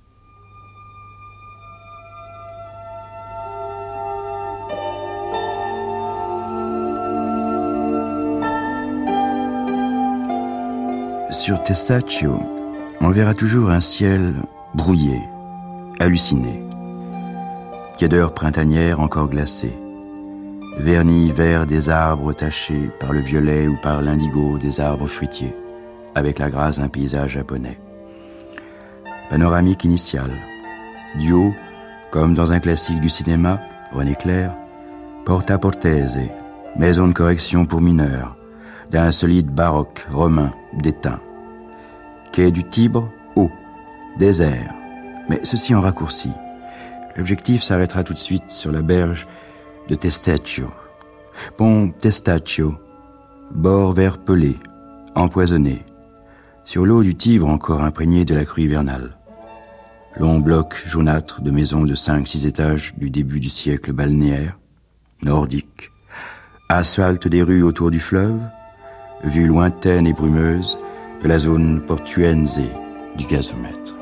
Sur Testaccio, on verra toujours un ciel brouillé, halluciné. Tiédeur printanière encore glacée. Vernis vert des arbres tachés par le violet ou par l'indigo des arbres fruitiers, avec la grâce d'un paysage japonais. Panoramique initiale. Duo, comme dans un classique du cinéma, René Clair, Porta Portese, maison de correction pour mineurs, d'un solide baroque romain d'étain. Quai du Tibre, haut, désert, mais ceci en raccourci. L'objectif s'arrêtera tout de suite sur la berge de Testaccio. Pont Testaccio, bord vert pelé, empoisonné. Sur l'eau du Tibre encore imprégnée de la crue hivernale. Long bloc jaunâtre de maisons de cinq six étages du début du siècle balnéaire, nordique. Asphalte des rues autour du fleuve, vue lointaine et brumeuse de la zone portuense du gazomètre.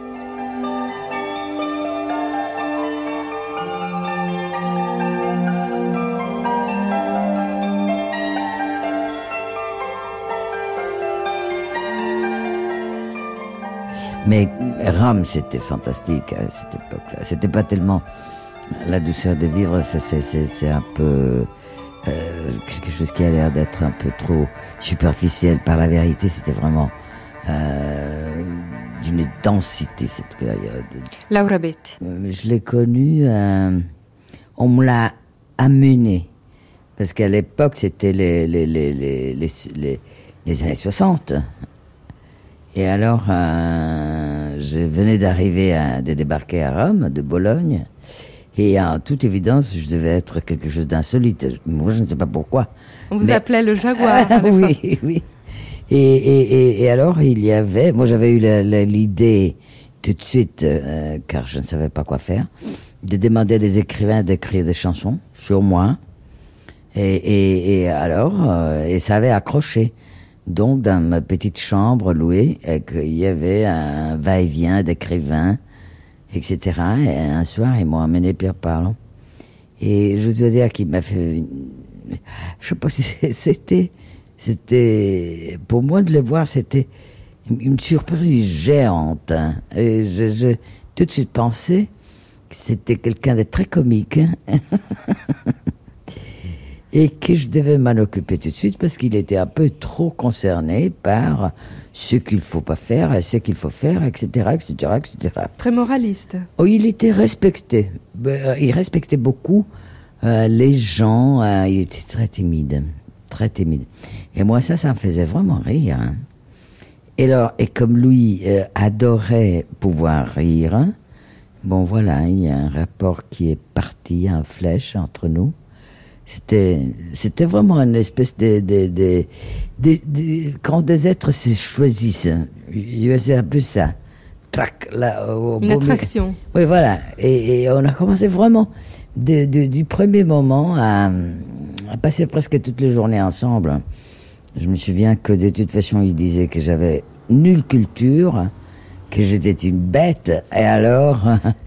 Mais Rome, c'était fantastique à cette époque-là. C'était pas tellement la douceur de vivre, c'est, c'est, c'est, c'est un peu... Euh, quelque chose qui a l'air d'être un peu trop superficiel par la vérité. C'était vraiment euh, d'une densité cette période. Laura Betti. Euh, je l'ai connue, euh, on me l'a amenée parce qu'à l'époque c'était les les les les les, les, les années soixante. Et alors euh, je venais d'arriver à, de débarquer à Rome, de Bologne. Et en toute évidence, je devais être quelque chose d'insolite. Moi, je ne sais pas pourquoi. On vous mais... appelait le jaguar. Ah, oui, oui. Et, et, et, et alors, il y avait... Moi, j'avais eu la, la, l'idée tout de suite, euh, car je ne savais pas quoi faire, de demander à des écrivains d'écrire des chansons sur moi. Et, et, et alors, euh, et ça avait accroché. Donc, dans ma petite chambre louée, il y avait un va-et-vient d'écrivains, et cetera. Et un soir, ils m'ont amené Pierre Parlon. Et je dois dire qu'il m'a fait... Je sais pas si c'était... C'était... Pour moi, de le voir, c'était une surprise géante. Hein. Et je, je tout de suite pensé que c'était quelqu'un de très comique. Hein. Et que je devais m'en occuper tout de suite parce qu'il était un peu trop concerné par ce qu'il ne faut pas faire et ce qu'il faut faire, et cetera, et cetera, et cetera. Très moraliste. Oh, il était respecté. Il respectait beaucoup euh, les gens. Euh, il était très timide, très timide. Et moi, ça, ça me faisait vraiment rire. Hein. Et, alors, et comme lui euh, adorait pouvoir rire, hein, bon voilà, il y a un rapport qui est parti en flèche entre nous. C'était, c'était vraiment une espèce de, de, de, de, de quand des êtres se choisissent, c'est un peu ça. Trac, là, au une attraction. Milieu. Oui, voilà. Et, et on a commencé vraiment de, de, du premier moment à, a passé presque toutes les journées ensemble. Je me souviens que de toute façon, il disait que j'avais nulle culture, que j'étais une bête, et alors,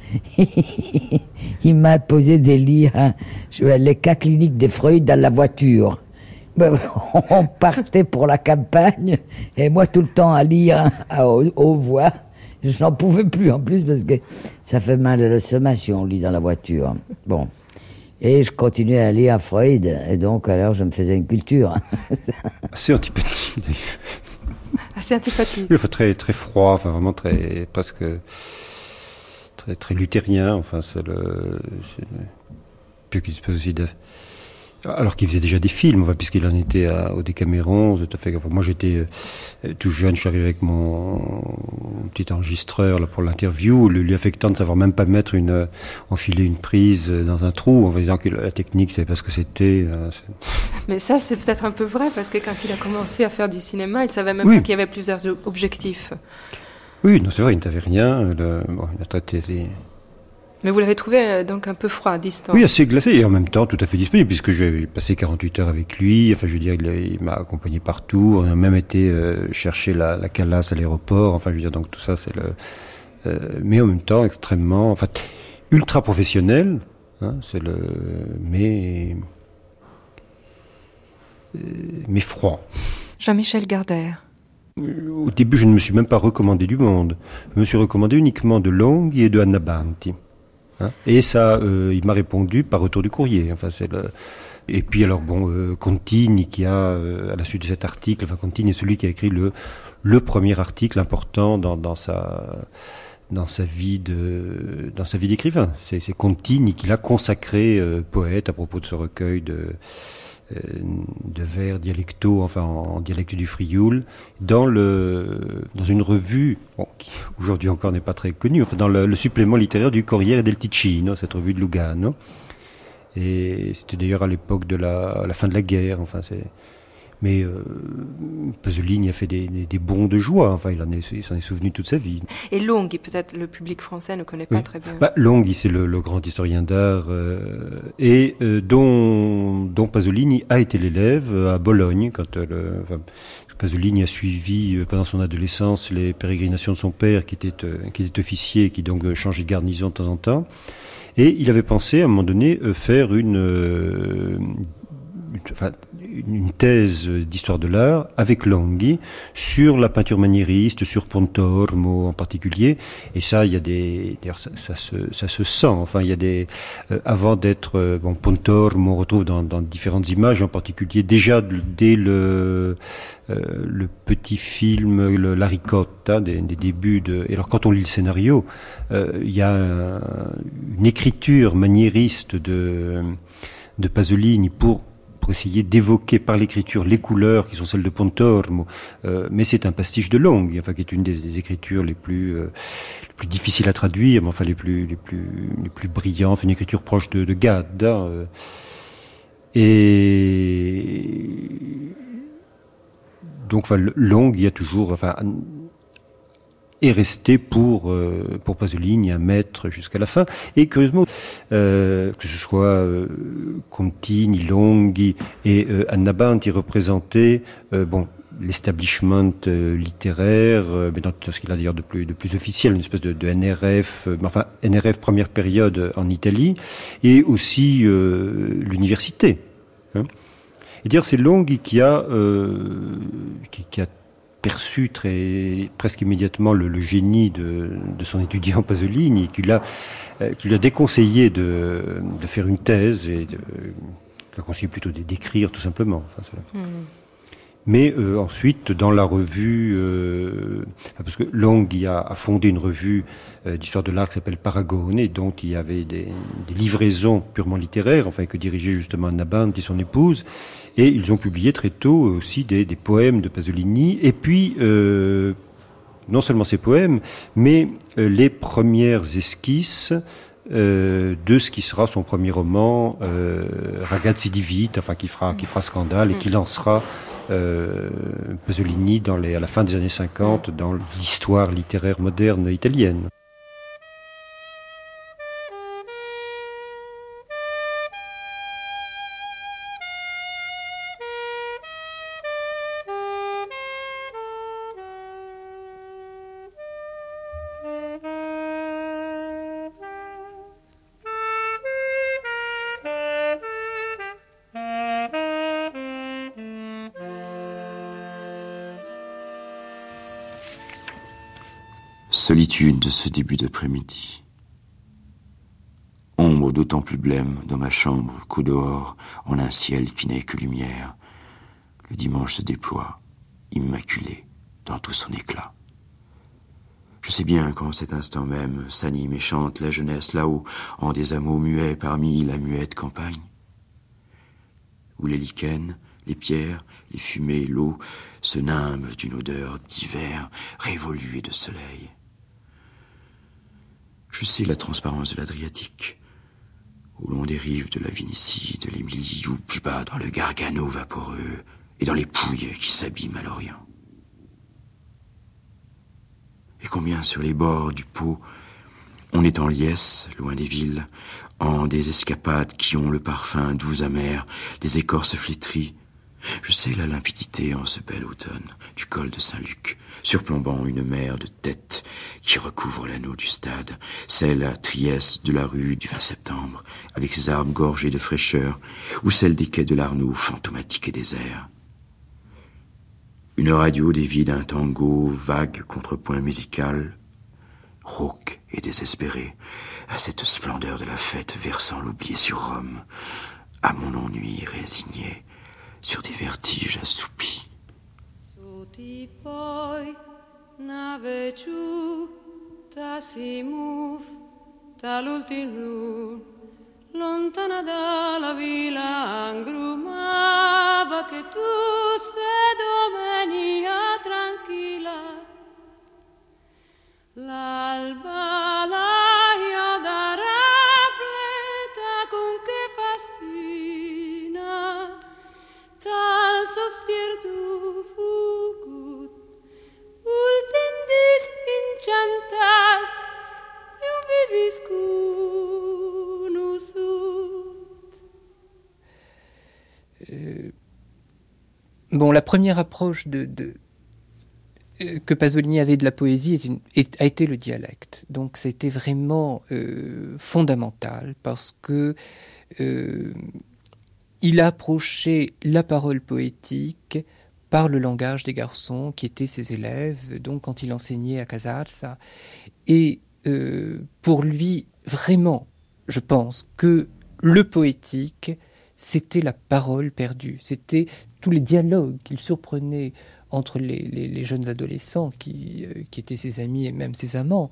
il m'a imposé des livres, les cas cliniques de Freud dans la voiture. On partait pour la campagne, et moi tout le temps à lire à haute voix. Je n'en pouvais plus en plus, parce que ça fait mal à l'estomac si on lit dans la voiture. Bon. Et je continuais à lire Freud, et donc alors je me faisais une culture. Assez antipathique, d'ailleurs. Assez antipathique. Il faut très, très froid, enfin vraiment très, presque, très, très luthérien, enfin c'est le, c'est le puis qu'il se passe aussi de, alors qu'il faisait déjà des films, enfin, puisqu'il en était à, au Décaméron, tout à fait. Enfin, moi j'étais euh, tout jeune, je suis arrivé avec mon, mon petit enregistreur là, pour l'interview, lui, lui affectant de savoir même pas mettre une, euh, enfiler une prise dans un trou, en disant que la technique, c'est parce que c'était. Euh, Mais ça, c'est peut-être un peu vrai, parce que quand il a commencé à faire du cinéma, il savait même oui. pas qu'il y avait plusieurs objectifs. Oui, non, c'est vrai, il ne savait rien. Le, bon, il a traité des... Mais vous l'avez trouvé euh, donc un peu froid, distant. Oui, assez glacé et en même temps tout à fait disponible, puisque j'ai passé quarante-huit heures avec lui. Enfin, je veux dire, il, il m'a accompagné partout. On a même été euh, chercher la, la calasse à l'aéroport. Enfin, je veux dire, donc tout ça, c'est le. Euh, mais en même temps, extrêmement. Enfin, ultra professionnel. Hein, c'est le. Mais. Euh, mais froid. Jean-Michel Gardère. Au début, je ne me suis même pas recommandé du monde. Je me suis recommandé uniquement de Longhi et de Anna Banti. Hein, et ça, euh, il m'a répondu par retour du courrier. Enfin, c'est le... Et puis alors bon, euh, Contini qui a, euh, à la suite de cet article, enfin Contini est celui qui a écrit le, le premier article important dans, dans sa, dans sa vie de, dans sa vie d'écrivain. C'est, c'est Contini qui l'a consacré euh, poète à propos de ce recueil de, euh, de vers dialectaux, enfin en, en dialecte du Frioul, dans le, dans une revue, bon, qui aujourd'hui encore n'est pas très connue, enfin dans le, le supplément littéraire du Corriere del Ticino, cette revue de Lugano. Et c'était d'ailleurs à l'époque de la, à la fin de la guerre. Enfin, c'est... Mais euh, Pasolini a fait des, des, des bonds de joie. Enfin, il, en est, il s'en est souvenu toute sa vie. Et Longhi, peut-être le public français ne connaît pas oui. très bien. Bah, Longhi, c'est le, le grand historien d'art euh, et euh, dont, dont Pasolini a été l'élève à Bologne. Quand euh, le, enfin, Pasolini a suivi euh, pendant son adolescence les pérégrinations de son père, qui était, euh, qui était officier, qui donc euh, changeait de garnison de temps en temps. Et il avait pensé, à un moment donné, euh, faire une, euh, une, enfin, une thèse d'histoire de l'art avec Longhi sur la peinture maniériste, sur Pontormo en particulier. Et ça, il y a des, d'ailleurs, ça, ça, se, ça se sent. Enfin, il y a des, euh, avant d'être, euh, bon, Pontormo, on retrouve dans, dans différentes images, en particulier déjà dès le, euh, le petit film, le, La Ricotta, des, des débuts de. Et alors, quand on lit le scénario, euh, il y a un, une écriture maniériste de, de Pasolini pour pour essayer d'évoquer par l'écriture les couleurs qui sont celles de Pontormo, euh, mais c'est un pastiche de Longhi, enfin qui est une des, des écritures les plus euh, les plus difficiles à traduire, mais enfin les plus les plus les plus brillantes, une écriture proche de, de Gadda. Euh, et donc, enfin, Longhi a toujours, enfin, est resté pour, euh, pour Pasolini un maître jusqu'à la fin. Et curieusement, euh, que ce soit euh, Contini, Longhi et euh, Anna Banti représentaient euh, bon, l'establishment euh, littéraire, euh, mais dans, dans ce qu'il a d'ailleurs de plus, de plus officiel, une espèce de, de N R F, euh, enfin N R F première période en Italie, et aussi euh, l'université. Hein. Et dire c'est Longhi qui a, euh, qui, qui a perçu très, presque immédiatement le, le génie de, de son étudiant Pasolini, qui l'a, euh, qui lui a déconseillé de, de faire une thèse, et de, l'a conseillé plutôt d'écrire tout simplement. Enfin, mmh. Mais euh, ensuite, dans la revue, euh, parce que Longhi a, a fondé une revue euh, d'histoire de l'art qui s'appelle Paragone, dont il y avait des, des livraisons purement littéraires, enfin que dirigeait justement Anna Banti, son épouse, et ils ont publié très tôt aussi des, des poèmes de Pasolini, et puis euh, non seulement ces poèmes, mais euh, les premières esquisses Euh, de ce qui sera son premier roman, euh, Ragazzi di Vita, enfin qui fera, qui fera scandale et qui lancera euh, Pasolini dans les, à la fin des années cinquante dans l'histoire littéraire moderne italienne. Solitude de ce début d'après-midi. Ombre d'autant plus blême dans ma chambre qu'au dehors, en un ciel qui n'est que lumière, le dimanche se déploie, immaculé, dans tout son éclat. Je sais bien qu'en cet instant même s'anime et chante la jeunesse là-haut, en des hameaux muets parmi la muette campagne, où les lichens, les pierres, les fumées, l'eau se nimbent d'une odeur d'hiver révolue et de soleil. Je sais la transparence de l'Adriatique, au long des rives de la Vénétie, de l'Émilie, ou plus bas dans le Gargano vaporeux et dans les Pouilles qui s'abîment à l'Orient. Et combien sur les bords du Pô, on est en liesse, loin des villes, en des escapades qui ont le parfum doux amer des écorces flétries. Je sais la limpidité en ce bel automne du col de Saint-Luc, surplombant une mer de têtes qui recouvre l'anneau du stade, celle à Trieste de la rue du vingt septembre, avec ses arbres gorgés de fraîcheur, ou celle des quais de l'Arnaud, fantomatique et désert. Une radio dévie d'un tango, vague contrepoint musical, rauque et désespéré, à cette splendeur de la fête versant l'oubli sur Rome, à mon ennui résigné, sur des vertiges assoupis. Soti poi nave giù, ta si move, ta l'ultimo lontana dalla villa angrumava che tu sei domenica tranquilla. L'alba la ioda rapleta con che fascina tal sospir du fugut ultindis inchantas tu viviscunusut. Euh, bon, la première approche de, de que Pasolini avait de la poésie est une, est, a été le dialecte. Donc c'était vraiment euh, fondamental parce que euh, il a approché la parole poétique par le langage des garçons qui étaient ses élèves, donc quand il enseignait à Casals. Et euh, pour lui, vraiment, je pense que le poétique, c'était la parole perdue. C'était tous les dialogues qu'il surprenait entre les, les, les jeunes adolescents qui, euh, qui étaient ses amis et même ses amants.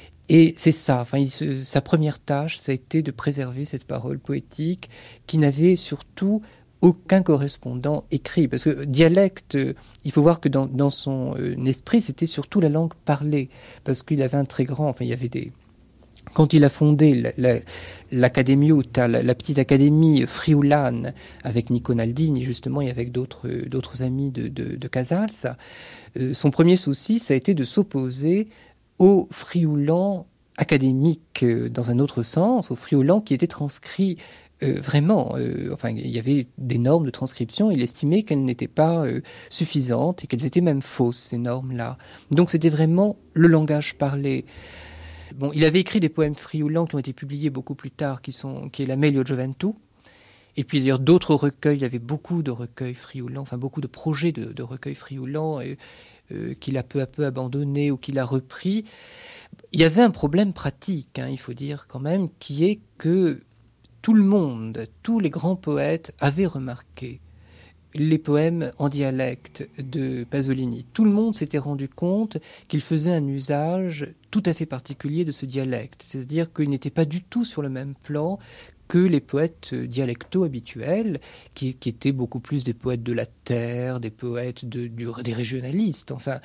Et c'est ça, enfin, il se, sa première tâche, ça a été de préserver cette parole poétique qui n'avait surtout aucun correspondant écrit. Parce que dialecte, euh, il faut voir que dans, dans son euh, esprit, c'était surtout la langue parlée. Parce qu'il avait un très grand... Enfin, il y avait des... Quand il a fondé la, la, l'Accademiuta, la, la petite académie friulane, avec Nico Naldini, justement, et avec d'autres, d'autres amis de, de, de Casals, euh, son premier souci, ça a été de s'opposer aux friulans académiques euh, dans un autre sens, aux friulans qui étaient transcrits euh, vraiment. Euh, enfin, il y avait des normes de transcription, il estimait qu'elles n'étaient pas euh, suffisantes et qu'elles étaient même fausses, ces normes-là. Donc c'était vraiment le langage parlé. Bon, il avait écrit des poèmes friulans qui ont été publiés beaucoup plus tard, qui, sont, qui est la Meglio Gioventù. Et puis d'ailleurs d'autres recueils, il avait beaucoup de recueils friulans, enfin beaucoup de projets de, de recueils friulans euh, euh, qu'il a peu à peu abandonnés ou qu'il a repris. Il y avait un problème pratique, hein, il faut dire quand même, qui est que tout le monde, tous les grands poètes avaient remarqué les poèmes en dialecte de Pasolini. Tout le monde s'était rendu compte qu'il faisait un usage tout à fait particulier de ce dialecte. C'est-à-dire qu'il n'était pas du tout sur le même plan que les poètes dialectaux habituels, qui, qui étaient beaucoup plus des poètes de la terre, des poètes de, du, des régionalistes. Enfin,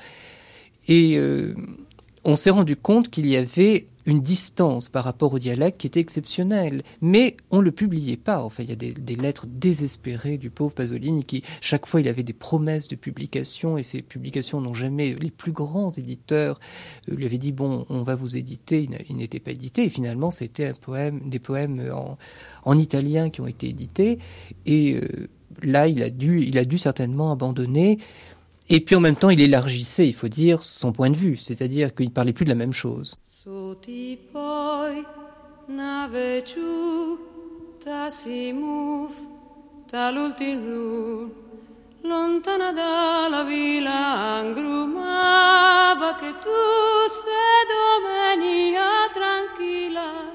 et euh, on s'est rendu compte qu'il y avait une distance par rapport au dialecte qui était exceptionnelle. Mais on ne le publiait pas. Enfin, il y a des, des lettres désespérées du pauvre Pasolini qui, chaque fois, il avait des promesses de publication et ces publications n'ont jamais... Les plus grands éditeurs euh, lui avaient dit, bon, on va vous éditer. Il n'était pas édité. Et finalement, c'était un poème, des poèmes en, en italien qui ont été édités. Et euh, là, il a dû, il a dû certainement abandonner. Et puis en même temps, il élargissait, il faut dire, son point de vue, c'est-à-dire qu'il ne parlait plus de la même chose. Soti poi nave giù, ta si move, ta l'ultimo lontana dalla villa angrumava che tu sei domenica tranquilla.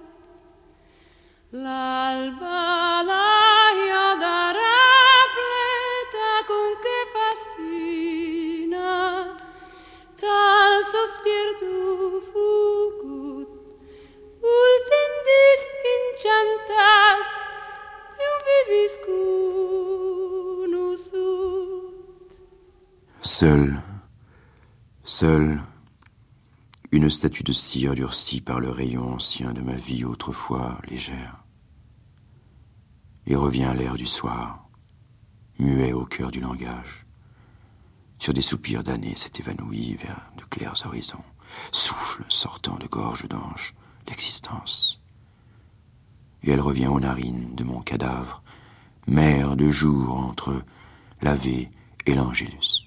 L'alba la ioda rapleta con che fascina, tal sospir du fugut, ultendis inchantas, tu viviscunusut. Seul, seul, une statue de cire durcie par le rayon ancien de ma vie autrefois légère. Et revient l'air du soir, muet au cœur du langage. Sur des soupirs d'années s'est évanoui vers de clairs horizons, souffle sortant de gorge d'ange l'existence. Et elle revient aux narines de mon cadavre, mer de jour entre l'Ave et l'Angélus.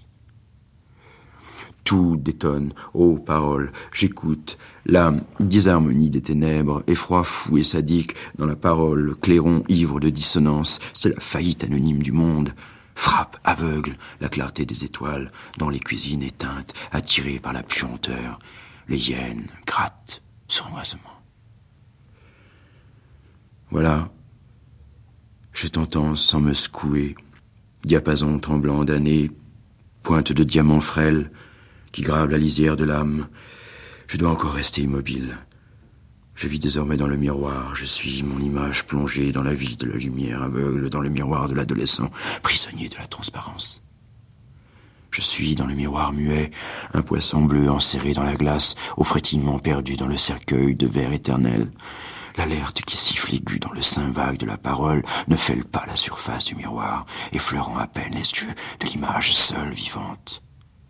Tout détonne, ô paroles, j'écoute la disharmonie des ténèbres, effroi fou et sadique dans la parole, le clairon ivre de dissonance, c'est la faillite anonyme du monde. Frappe, aveugle, la clarté des étoiles dans les cuisines éteintes, attirées par la puanteur. Les hyènes grattent sournoisement. Voilà, je t'entends sans me secouer, diapason tremblant d'années, pointe de diamants frêles, qui grave la lisière de l'âme. Je dois encore rester immobile. Je vis désormais dans le miroir. Je suis mon image plongée dans la vie de la lumière aveugle, dans le miroir de l'adolescent, prisonnier de la transparence. Je suis dans le miroir muet, un poisson bleu enserré dans la glace, au frétillement perdu dans le cercueil de verre éternel. L'alerte qui siffle aiguë dans le sein vague de la parole ne fêle pas la surface du miroir, effleurant à peine les yeux de l'image seule vivante.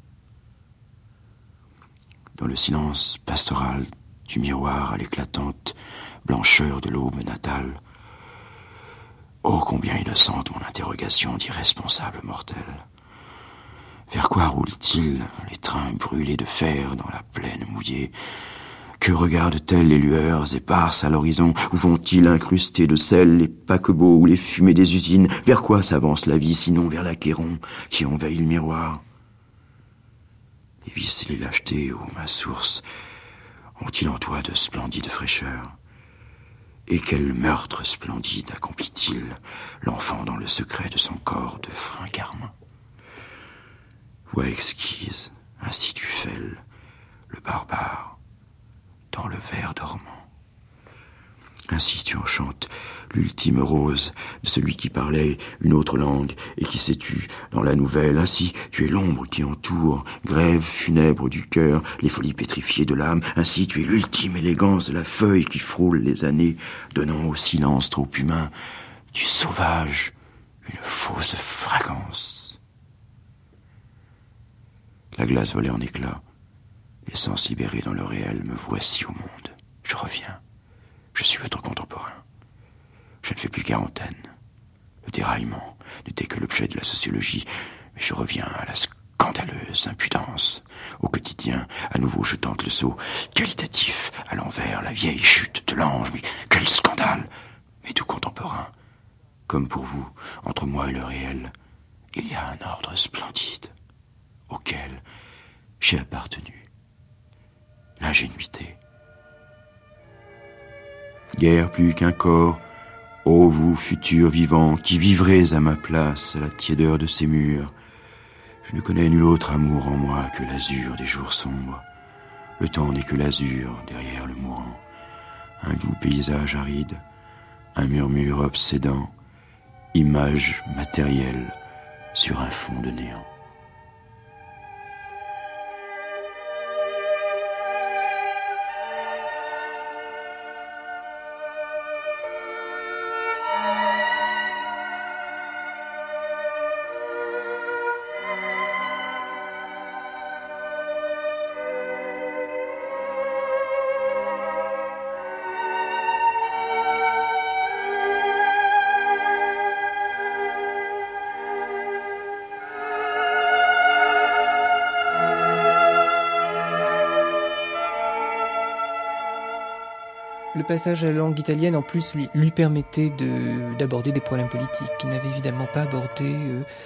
Dans le silence pastoral du miroir à l'éclatante blancheur de l'aube natale, oh combien innocente mon interrogation d'irresponsable mortel. Vers quoi roulent-ils les trains brûlés de fer dans la plaine mouillée? Que regardent-elles les lueurs éparses à l'horizon? Où vont-ils incrustés de sel les paquebots ou les fumées des usines? Vers quoi s'avance la vie, sinon vers l'Achéron qui envahit le miroir? Les vices et les lâchetés, ô ma source, ont-ils en toi de splendide fraîcheur? Et quel meurtre splendide accomplit-il, l'enfant dans le secret de son corps de frein carmin? Voix exquise, ainsi tu fêles le barbare dans le ver dormant. Ainsi tu enchantes l'ultime rose de celui qui parlait une autre langue et qui s'est tu dans la nouvelle. Ainsi tu es l'ombre qui entoure, grève funèbre du cœur, les folies pétrifiées de l'âme. Ainsi tu es l'ultime élégance de la feuille qui frôle les années, donnant au silence trop humain du sauvage une fausse fragance. La glace volait en éclats, les sens libérés dans le réel, me voici au monde. Je reviens. Je suis votre contemporain. Je ne fais plus quarantaine. Le déraillement n'était que l'objet de la sociologie, mais je reviens à la scandaleuse impudence. Au quotidien, à nouveau je tente le saut qualitatif à l'envers, la vieille chute de l'ange. Mais quel scandale! Mais tout contemporain. Comme pour vous, entre moi et le réel, il y a un ordre splendide auquel j'ai appartenu. L'ingénuité. Guère plus qu'un corps, ô vous futurs vivants, qui vivrez à ma place, à la tiédeur de ces murs. Je ne connais nul autre amour en moi que l'azur des jours sombres. Le temps n'est que l'azur derrière le mourant. Un doux paysage aride, un murmure obsédant, image matérielle sur un fond de néant. Le passage à la langue italienne, en plus, lui, lui permettait de, d'aborder des problèmes politiques qu'il n'avait évidemment pas abordés euh,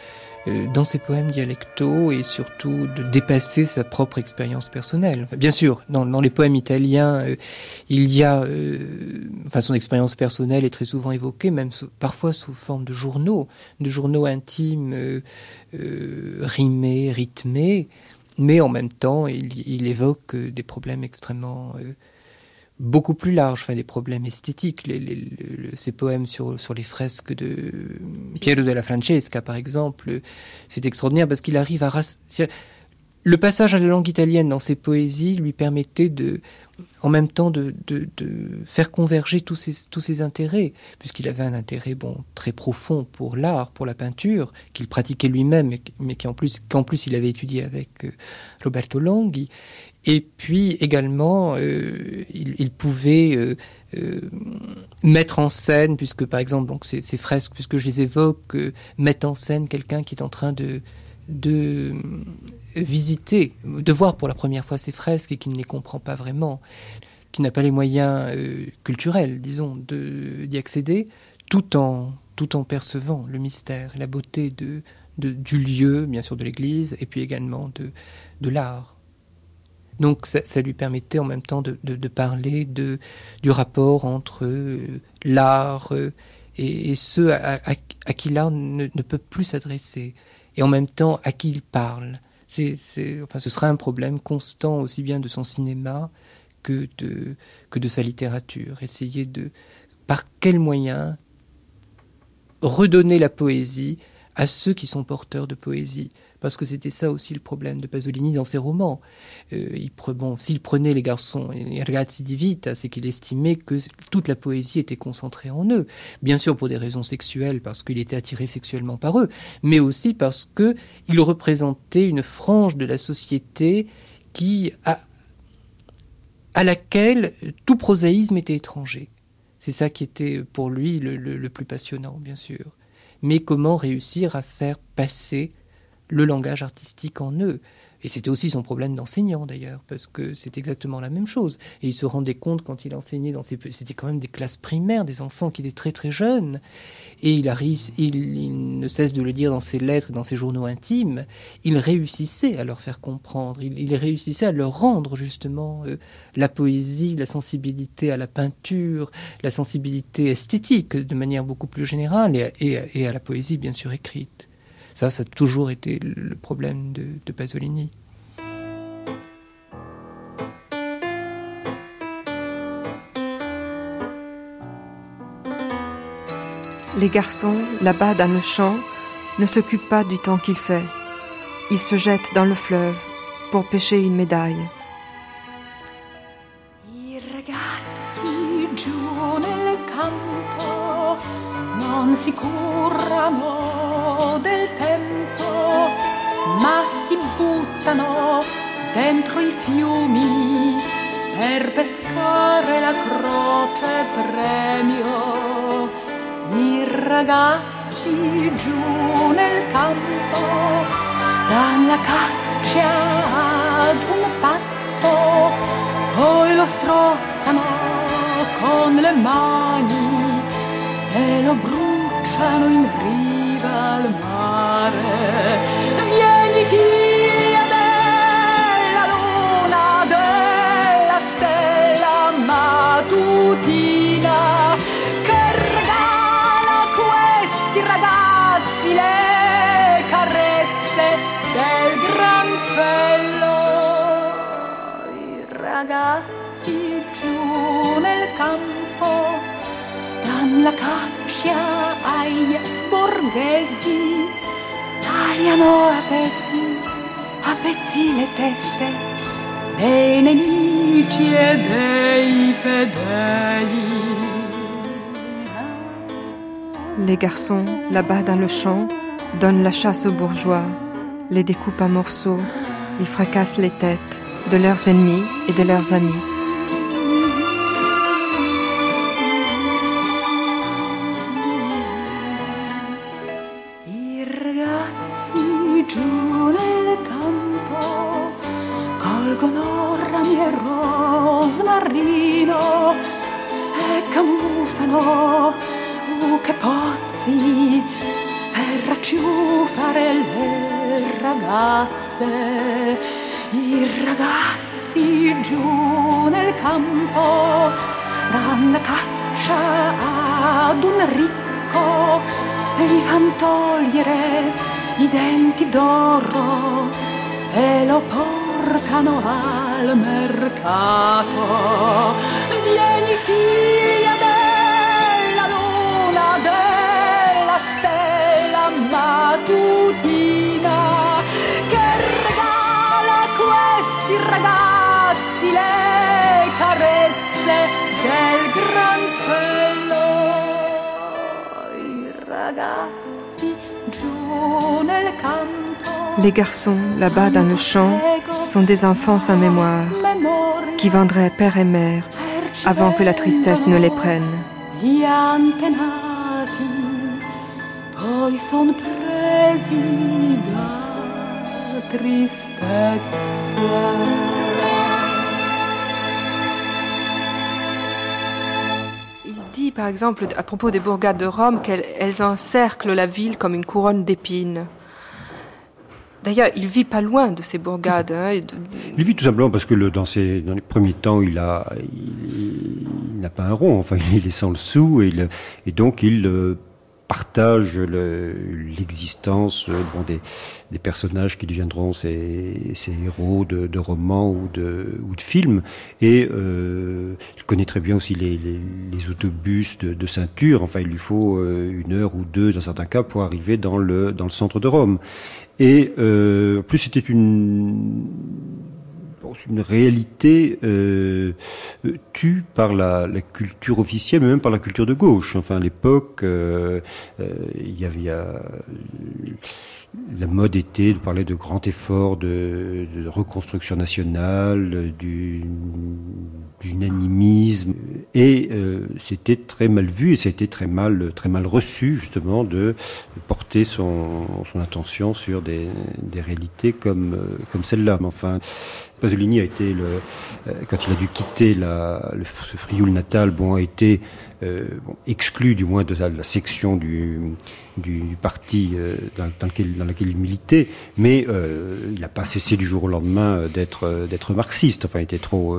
euh, dans ses poèmes dialectaux et surtout de dépasser sa propre expérience personnelle. Enfin, bien sûr, dans, dans les poèmes italiens, euh, il y a, euh, enfin, son expérience personnelle est très souvent évoquée, même sous, parfois sous forme de journaux, de journaux intimes, euh, euh, rimés, rythmés, mais en même temps, il, il évoque des problèmes extrêmement euh, beaucoup plus larges, enfin des problèmes esthétiques. Les, les, les, ces poèmes sur, sur les fresques de Piero della Francesca, par exemple, c'est extraordinaire parce qu'il arrive à... Rass... Le passage à la langue italienne dans ses poésies lui permettait de, en même temps de, de, de faire converger tous ses, tous ses intérêts, puisqu'il avait un intérêt bon, très profond pour l'art, pour la peinture, qu'il pratiquait lui-même, mais qu'en plus, qu'en plus il avait étudié avec euh, Roberto Longhi. Et puis également, euh, il, il pouvait euh, euh, mettre en scène, puisque par exemple, donc ces, ces fresques, puisque je les évoque, euh, mettent en scène quelqu'un qui est en train de, de visiter, de voir pour la première fois ces fresques et qui ne les comprend pas vraiment, qui n'a pas les moyens euh, culturels, disons, de, d'y accéder, tout en, tout en percevant le mystère et la beauté de, de, du lieu, bien sûr de l'église, et puis également de, de l'art. Donc ça, ça lui permettait en même temps de, de, de parler de, du rapport entre euh, l'art euh, et, et ceux à, à, à qui l'art ne, ne peut plus s'adresser, et en même temps à qui il parle. C'est, c'est, enfin, ce sera un problème constant aussi bien de son cinéma que de, que de sa littérature. Essayer de, par quels moyens, redonner la poésie à ceux qui sont porteurs de poésie. Parce que c'était ça aussi le problème de Pasolini dans ses romans. Euh, il pre, bon, s'il prenait les garçons, les ragazzi di vita, c'est qu'il estimait que toute la poésie était concentrée en eux. Bien sûr pour des raisons sexuelles, parce qu'il était attiré sexuellement par eux, mais aussi parce qu'il représentait une frange de la société qui a, à laquelle tout prosaïsme était étranger. C'est ça qui était pour lui le, le, le plus passionnant, bien sûr. Mais comment réussir à faire passer le langage artistique en eux. Et c'était aussi son problème d'enseignant, d'ailleurs, parce que c'est exactement la même chose. Et il se rendait compte, quand il enseignait dans ces... C'était quand même des classes primaires, des enfants qui étaient très très jeunes. Et il, arrive, il, il ne cesse de le dire dans ses lettres, dans ses journaux intimes, il réussissait à leur faire comprendre, il, il réussissait à leur rendre, justement, euh, la poésie, la sensibilité à la peinture, la sensibilité esthétique, de manière beaucoup plus générale, et, et, et à la poésie, bien sûr, écrite. Ça, ça a toujours été le problème de, de Pasolini. Les garçons, là-bas dans le champ, ne s'occupent pas du temps qu'il fait. Ils se jettent dans le fleuve pour pêcher une médaille. I ragazzi giù nel campo non si curano del tempo, ma si buttano dentro i fiumi per pescare la croce premio. I ragazzi giù nel campo dan la caccia ad un pazzo, poi lo strozzano con le mani e lo bruciano in riva al mare. Vieni figlia della luna, della stella mattutina, che regala a questi ragazzi le carezze del gran cielo. I ragazzi giù nel campo dan la caccia ai borghesi, tagliano a pezzi, a pezzi le teste dei nemici e dei fedeli. Les garçons, là-bas dans le champ, donnent la chasse aux bourgeois, les découpent en morceaux, ils fracassent les têtes de leurs ennemis et de leurs amis. I ragazzi giù nel campo colgono rami e rosmarino e camuffano uh, che pozzi per racciuffi fare le ragazze, i ragazzi giù nel campo danno caccia ad un ricco e gli fan togliere i denti d'oro e lo portano al mercato. Vieni figlia della luna, della stella mattutina, che regala a questi ragazzi le carezze del gran cielo. I ragazzi giù nel campo. Les garçons, là-bas dans le champ, sont des enfants sans mémoire, qui vendraient père et mère avant que la tristesse ne les prenne. Gli antenati poi son presi da tristezza. Il dit par exemple à propos des bourgades de Rome qu'elles encerclent la ville comme une couronne d'épines. D'ailleurs, il vit pas loin de ces bourgades. Hein, et de... Il vit tout simplement parce que le, dans, ses, dans les premiers temps, il a, il, il n'a pas un rond. Enfin, il est sans le sou et, il, et donc il euh, partage le, l'existence euh, bon, des, des personnages qui deviendront ses, ses héros de, de romans ou de, ou de films. Et euh, il connaît très bien aussi les, les, les autobus de, de ceinture. Enfin, il lui faut euh, une heure ou deux dans certains cas pour arriver dans le, dans le centre de Rome. Et euh, en plus, c'était une, une réalité euh, tue par la, la culture officielle, mais même par la culture de gauche. Enfin, à l'époque, euh, euh, il y avait... Il y a, la mode était de parler de grands efforts de, de reconstruction nationale, du, d'unanimisme, et euh, c'était très mal vu et c'était très mal, très mal reçu justement de porter son, son attention sur des, des réalités comme, comme celle-là. Mais enfin, Pasolini a été, le, quand il a dû quitter la, le, ce Frioul natal, bon, a été euh, bon, exclu du moins de la, la section du, du, du parti euh, dans, dans, lequel, dans laquelle il militait, mais euh, il n'a pas cessé du jour au lendemain d'être, d'être marxiste. Enfin, il était trop... Euh,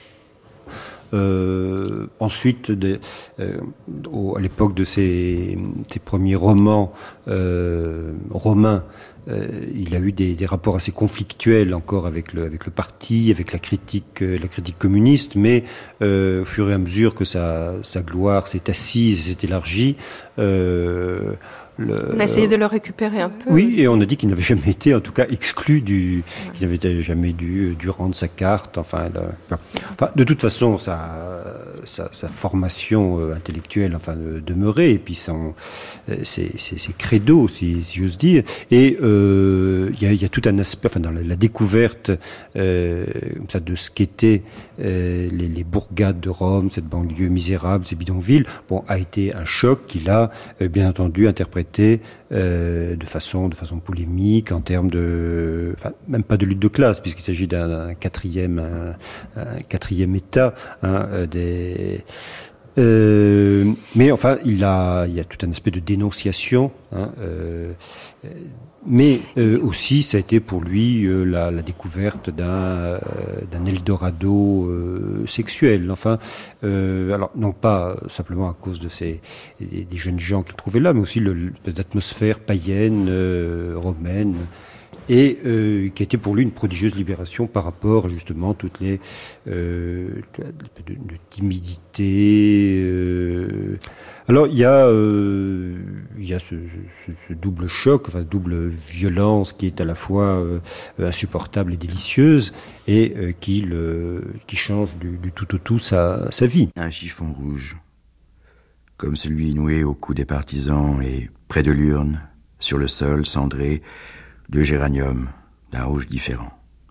Euh, ensuite, de, euh, au, à l'époque de ses, ses premiers romans euh, romains, euh, il a eu des, des rapports assez conflictuels encore avec le, avec le parti, avec la critique, euh, la critique communiste. Mais euh, au fur et à mesure que sa, sa gloire s'est assise, s'est élargie. Euh, Le, on a essayé de le récupérer un peu. Oui, aussi. Et on a dit qu'il n'avait jamais été, en tout cas, exclu du, ouais. qu'il n'avait jamais dû, dû rendre sa carte. Enfin, le, enfin de toute façon, sa, sa, sa formation euh, intellectuelle, enfin, demeurait, et puis son, ses, ses, ses credos, si, si j'ose dire. Et euh, il y, a, y a tout un aspect, enfin, dans la, la découverte euh, comme ça, de ce qu'étaient euh, les, les bourgades de Rome, cette banlieue misérable, ces bidonvilles, bon, a été un choc qu'il a, euh, bien entendu, interprété Euh, de façon de façon polémique en termes de, enfin même pas de lutte de classe puisqu'il s'agit d'un, d'un quatrième un, un quatrième état hein, des euh, mais enfin il a il y a tout un aspect de dénonciation hein, euh, mais euh, aussi ça a été pour lui euh, la, la découverte d'un euh, d'un Eldorado euh, sexuel. Enfin, euh, alors non pas simplement à cause de ces des, des jeunes gens qu'il trouvait là, mais aussi le, l'atmosphère païenne euh, romaine. Et euh, qui a été pour lui une prodigieuse libération par rapport justement à toutes les euh, de, de timidité. Euh. Alors il y a euh, il y a ce, ce, ce double choc, enfin double violence qui est à la fois euh, insupportable et délicieuse et euh, qui le qui change du, du tout au tout sa sa vie. Un chiffon rouge, comme celui noué au cou des partisans et près de l'urne, sur le sol cendré. De géranium, d'un rouge différent.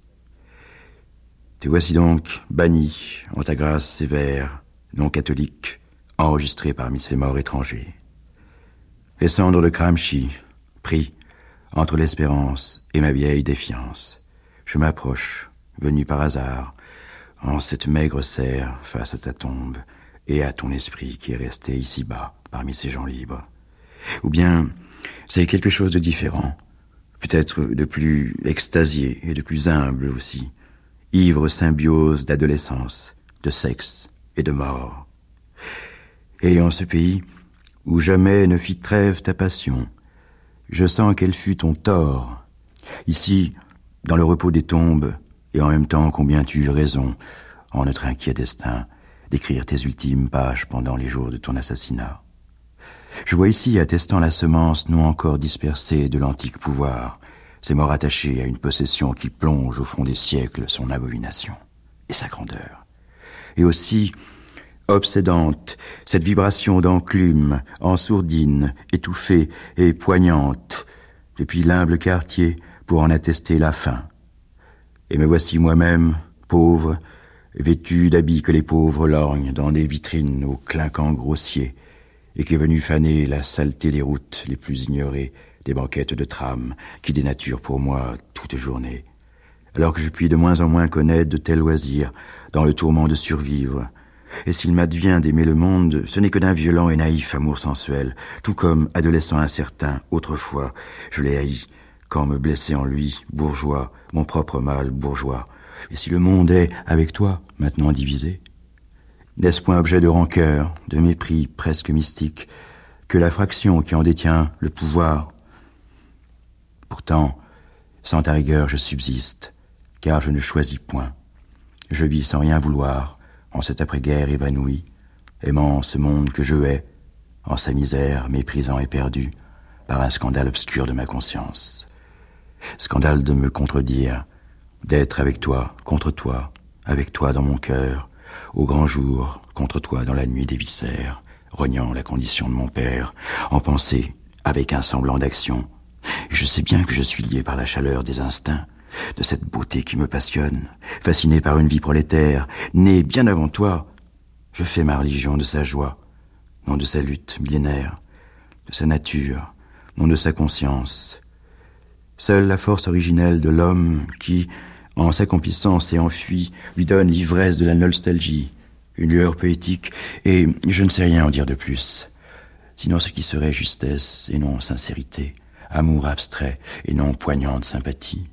Te voici donc banni en ta grâce sévère, non catholique, enregistré parmi ces morts étrangers. Les cendres de Gramsci, pris entre l'espérance et ma vieille défiance. Je m'approche, venu par hasard, en cette maigre serre face à ta tombe et à ton esprit qui est resté ici-bas, parmi ces gens libres. Ou bien, c'est quelque chose de différent. peut-être de plus extasié et de plus humble aussi, ivre symbiose d'adolescence, de sexe et de mort. Et en ce pays où jamais ne fit trêve ta passion, je sens quel fut ton tort. Ici, dans le repos des tombes, et en même temps combien tu eus raison, en notre inquiet destin, d'écrire tes ultimes pages pendant les jours de ton assassinat. Je vois ici, attestant la semence non encore dispersée de l'antique pouvoir, ces morts attachés à une possession qui plonge au fond des siècles son abomination et sa grandeur. Et aussi, obsédante, cette vibration d'enclume, en sourdine, étouffée et poignante, depuis l'humble quartier pour en attester la fin. Et me voici moi-même, pauvre, vêtu d'habits que les pauvres lorgnent dans des vitrines aux clinquants grossiers, et qui est venu faner la saleté des routes les plus ignorées, des banquettes de tram qui dénaturent pour moi toute journée, alors que je puis de moins en moins connaître de tels loisirs dans le tourment de survivre. Et s'il m'advient d'aimer le monde, ce n'est que d'un violent et naïf amour sensuel, tout comme, adolescent incertain, autrefois, je l'ai haï, quand me blessait en lui, bourgeois, mon propre mal bourgeois. Et si le monde est, avec toi, maintenant divisé? N'est-ce point objet de rancœur, de mépris presque mystique, que la fraction qui en détient le pouvoir? Pourtant, sans ta rigueur je subsiste, car je ne choisis point. Je vis sans rien vouloir, en cette après-guerre évanouie, aimant ce monde que je hais, en sa misère, méprisant et perdu, par un scandale obscur de ma conscience. Scandale de me contredire, d'être avec toi, contre toi, avec toi dans mon cœur, au grand jour, contre toi dans la nuit des viscères, rognant la condition de mon père, en pensée, avec un semblant d'action. Je sais bien que je suis lié par la chaleur des instincts, de cette beauté qui me passionne, fasciné par une vie prolétaire, née bien avant toi. Je fais ma religion de sa joie, non de sa lutte millénaire, de sa nature, non de sa conscience. Seule la force originelle de l'homme qui, en s'accomplissant, s'est enfui, lui donne l'ivresse de la nostalgie, une lueur poétique, et je ne sais rien en dire de plus, sinon ce qui serait justesse et non sincérité, amour abstrait et non poignante sympathie.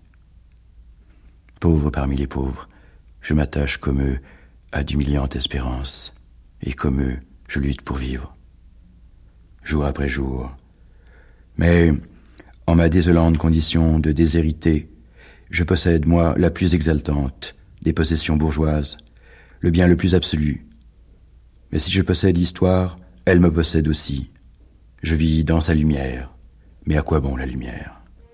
Pauvre parmi les pauvres, je m'attache comme eux à d'humiliantes espérances, et comme eux, je lutte pour vivre, jour après jour. Mais, en ma désolante condition de déshérité, je possède, moi, la plus exaltante des possessions bourgeoises, le bien le plus absolu. Mais si je possède l'histoire, elle me possède aussi. Je vis dans sa lumière. Mais à quoi bon la lumière ?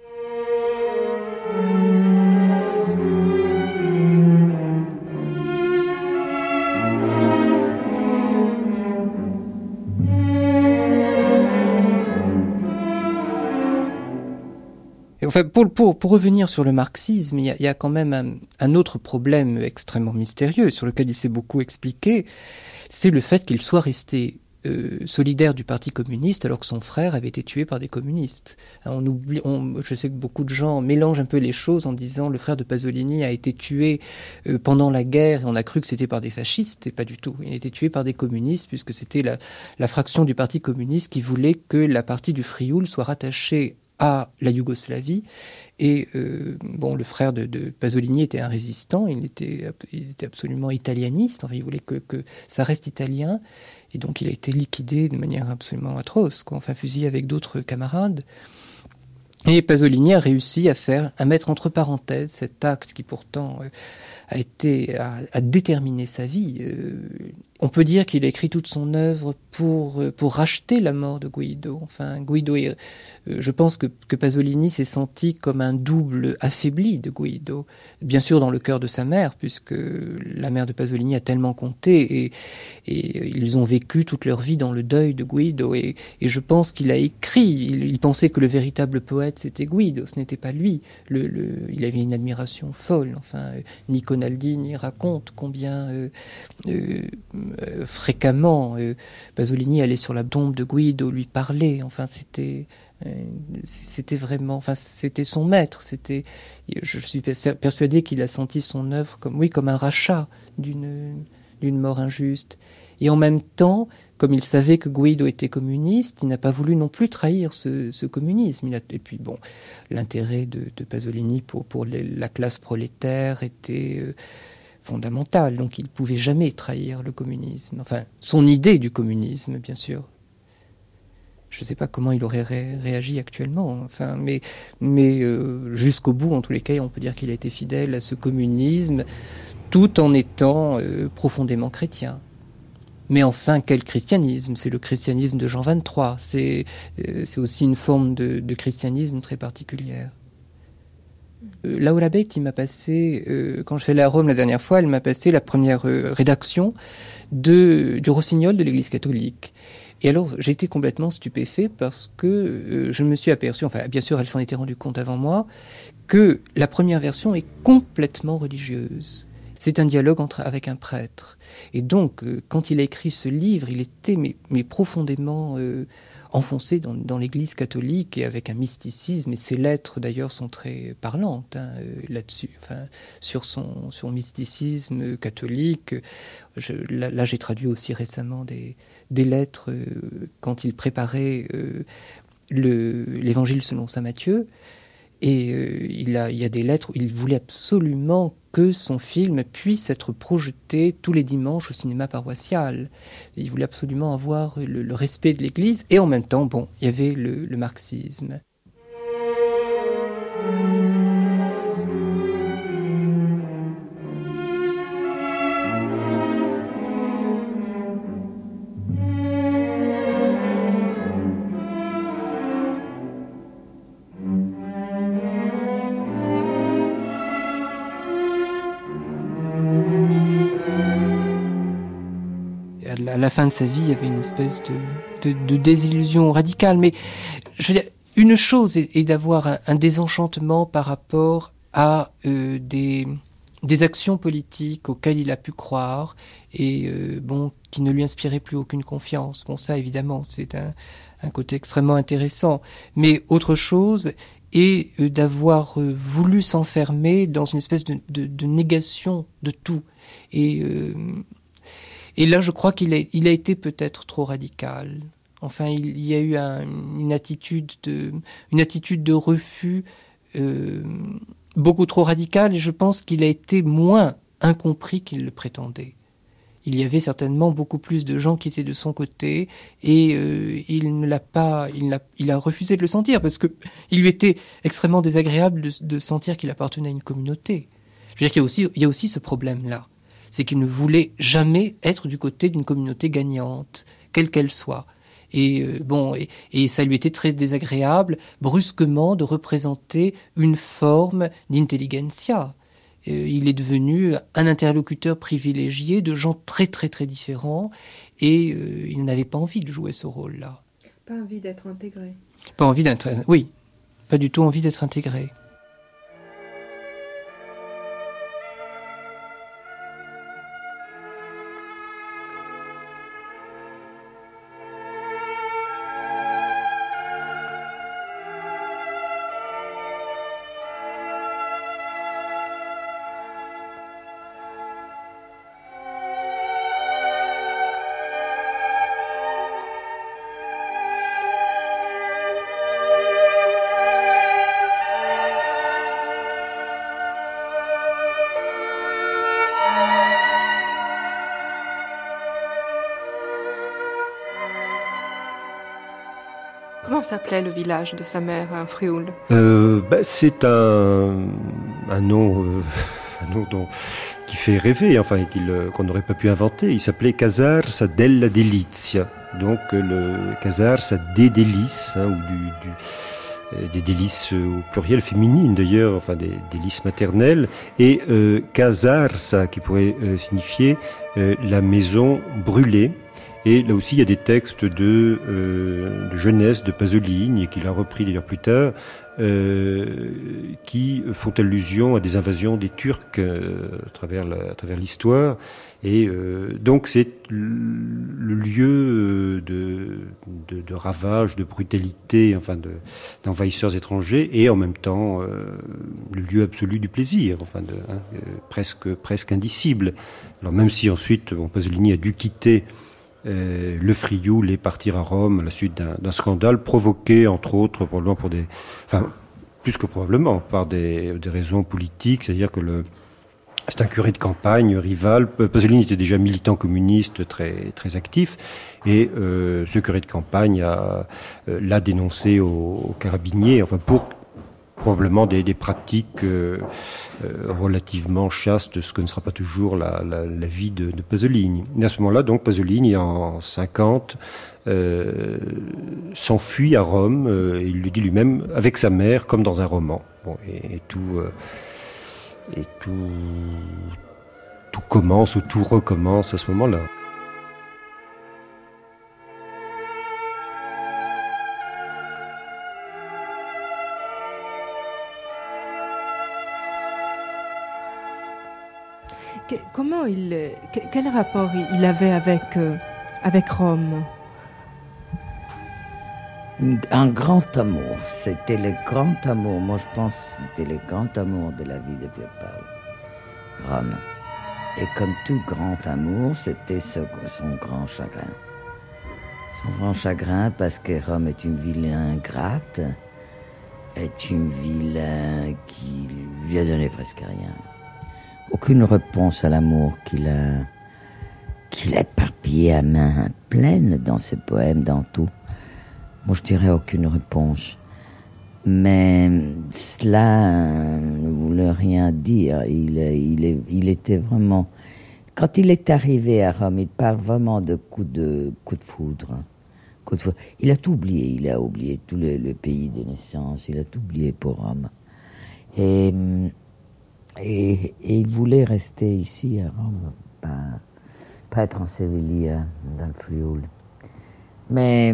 Et enfin, pour, pour, pour revenir sur le marxisme, il y a, il y a quand même un, un autre problème extrêmement mystérieux sur lequel il s'est beaucoup expliqué, c'est le fait qu'il soit resté euh, solidaire du Parti communiste alors que son frère avait été tué par des communistes. On oublie, on, je sais que beaucoup de gens mélangent un peu les choses en disant le frère de Pasolini a été tué euh, pendant la guerre et on a cru que c'était par des fascistes, et pas du tout. Il a été tué par des communistes puisque c'était la, la fraction du Parti communiste qui voulait que la partie du Frioul soit rattachée à la Yougoslavie. Et euh, bon, le frère de, de Pasolini était un résistant, il était, il était absolument italianiste, enfin, il voulait que, que ça reste italien, et donc il a été liquidé de manière absolument atroce, quoi, enfin fusillé avec d'autres camarades. Et Pasolini a réussi à faire, à mettre entre parenthèses cet acte qui pourtant euh, a été, a, a déterminé sa vie. Euh, on peut dire qu'il a écrit toute son œuvre pour, pour racheter la mort de Guido. Enfin, Guido est, euh, je pense que, que Pasolini s'est senti comme un double affaibli de Guido. Bien sûr dans le cœur de sa mère, puisque la mère de Pasolini a tellement compté et, et ils ont vécu toute leur vie dans le deuil de Guido. Et, et je pense qu'il a écrit, il, il pensait que le véritable poète c'était Guido, ce n'était pas lui. Le, le, il avait une admiration folle. Enfin, Nico Naldini raconte combien euh, euh, euh, fréquemment euh, Pasolini allait sur la tombe de Guido lui parler. Enfin, c'était euh, c'était vraiment, enfin, c'était son maître. C'était, je suis persuadé qu'il a senti son œuvre comme, oui, comme un rachat d'une d'une mort injuste. Et en même temps, comme il savait que Guido était communiste, il n'a pas voulu non plus trahir ce, ce communisme. Il a, et puis bon, l'intérêt de, de Pasolini pour, pour les, la classe prolétaire était euh, fondamental, donc il ne pouvait jamais trahir le communisme. Enfin, son idée du communisme, bien sûr. Je ne sais pas comment il aurait ré- réagi actuellement, enfin, mais, mais euh, jusqu'au bout, en tous les cas, on peut dire qu'il a été fidèle à ce communisme, tout en étant euh, profondément chrétien. Mais enfin, quel christianisme? C'est le christianisme de Jean vingt-trois. C'est, euh, c'est aussi une forme de, de christianisme très particulière. Euh, Laura Becht, il m'a passé, euh, quand je suis allé à Rome la dernière fois, elle m'a passé la première euh, rédaction de, du Rossignol de l'Église catholique. Et alors, j'ai été complètement stupéfait parce que euh, je me suis aperçu, enfin, bien sûr, elle s'en était rendue compte avant moi, que la première version est complètement religieuse. C'est un dialogue entre, avec un prêtre. Et donc, euh, quand il a écrit ce livre, il était mais, mais profondément euh, enfoncé dans, dans l'Église catholique et avec un mysticisme. Et ses lettres, d'ailleurs, sont très parlantes hein, euh, là-dessus, enfin, sur son, son mysticisme catholique. Je, là, là, j'ai traduit aussi récemment des, des lettres euh, quand il préparait euh, le, l'Évangile selon saint Matthieu. Et euh, il, a, il y a des lettres où il voulait absolument que son film puisse être projeté tous les dimanches au cinéma paroissial. Il voulait absolument avoir le, le respect de l'Église et en même temps, bon, il y avait le, le marxisme. À la fin de sa vie, il y avait une espèce de, de, de désillusion radicale. Mais je veux dire, une chose est, est d'avoir un, un désenchantement par rapport à euh, des, des actions politiques auxquelles il a pu croire et euh, bon, qui ne lui inspiraient plus aucune confiance. Bon, ça, évidemment, c'est un, un côté extrêmement intéressant. Mais autre chose est euh, d'avoir euh, voulu s'enfermer dans une espèce de, de, de négation de tout. Et... Euh, Et là, je crois qu'il a, il a été peut-être trop radical. Enfin, il y a eu un, une attitude de, une attitude de refus euh, beaucoup trop radicale, et je pense qu'il a été moins incompris qu'il le prétendait. Il y avait certainement beaucoup plus de gens qui étaient de son côté, et euh, il ne l'a pas, il a, il a refusé de le sentir parce que il lui était extrêmement désagréable de, de sentir qu'il appartenait à une communauté. Je veux dire qu'il y a aussi, il y a aussi ce problème-là. C'est qu'il ne voulait jamais être du côté d'une communauté gagnante, quelle qu'elle soit. Et euh, bon, et, et ça lui était très désagréable, brusquement, de représenter une forme d'intelligentsia. Euh, il est devenu un interlocuteur privilégié de gens très très très différents, et euh, il n'avait pas envie de jouer ce rôle-là. Pas envie d'être intégré. Pas envie d'être, oui, pas du tout envie d'être intégré. Comment s'appelait le village de sa mère, à Frioul? euh, bah, C'est un, un nom, euh, un nom dont, qui fait rêver, enfin qu'il, qu'on n'aurait pas pu inventer. Il s'appelait Casarsa della Delizia, donc le Casarsa des délices, hein, ou du, du, euh, des délices au pluriel féminine d'ailleurs, enfin des délices maternelles, et euh, Casarsa qui pourrait euh, signifier euh, la maison brûlée. Et là aussi, il y a des textes de, euh, de jeunesse de Pasolini, et qu'il a repris d'ailleurs plus tard, euh, qui font allusion à des invasions des Turcs euh, à travers la, à travers l'histoire. Et euh, donc c'est le lieu de, de, de ravage, de brutalité, enfin de, d'envahisseurs étrangers, et en même temps euh, le lieu absolu du plaisir, enfin de, hein, euh, presque presque indicible. Alors même si ensuite bon, Pasolini a dû quitter euh, le Frioul et partir à Rome à la suite d'un, d'un scandale provoqué entre autres probablement pour des, enfin plus que probablement par des, des raisons politiques, c'est-à-dire que le c'est un curé de campagne rival. Pasolini était déjà militant communiste très très actif, et euh, ce curé de campagne a, euh, l'a dénoncé aux, aux carabiniers, enfin pour probablement des, des pratiques euh, euh, relativement chastes, ce que ne sera pas toujours la, la, la vie de, de Pasolini. Et à ce moment-là, donc Pasolini en cinquante euh, s'enfuit à Rome. Euh, il le dit lui-même avec sa mère, comme dans un roman. Bon, et, et tout. Euh, Et tout, tout commence ou tout recommence à ce moment-là. Que, comment il, que, quel rapport il avait avec, euh, avec Rome? Un grand amour, c'était le grand amour. Moi, je pense que c'était le grand amour de la vie de Pier Paolo, Rome. Et comme tout grand amour, c'était son, son grand chagrin. Son grand chagrin parce que Rome est une ville ingrate, est une ville qui lui a donné presque rien. Aucune réponse à l'amour qu'il a, qu'il a éparpillé à main pleine dans ses poèmes, dans tout. Moi, je dirais aucune réponse. Mais cela ne voulait rien dire. Il, il, il était vraiment... Quand il est arrivé à Rome, il parle vraiment de coup de, coup de foudre. Coup de foudre. Il a tout oublié. Il a oublié tout le, le pays de naissance. Il a tout oublié pour Rome. Et, et, et il voulait rester ici à Rome, pas, pas être en Séville, dans le Frioul. Mais...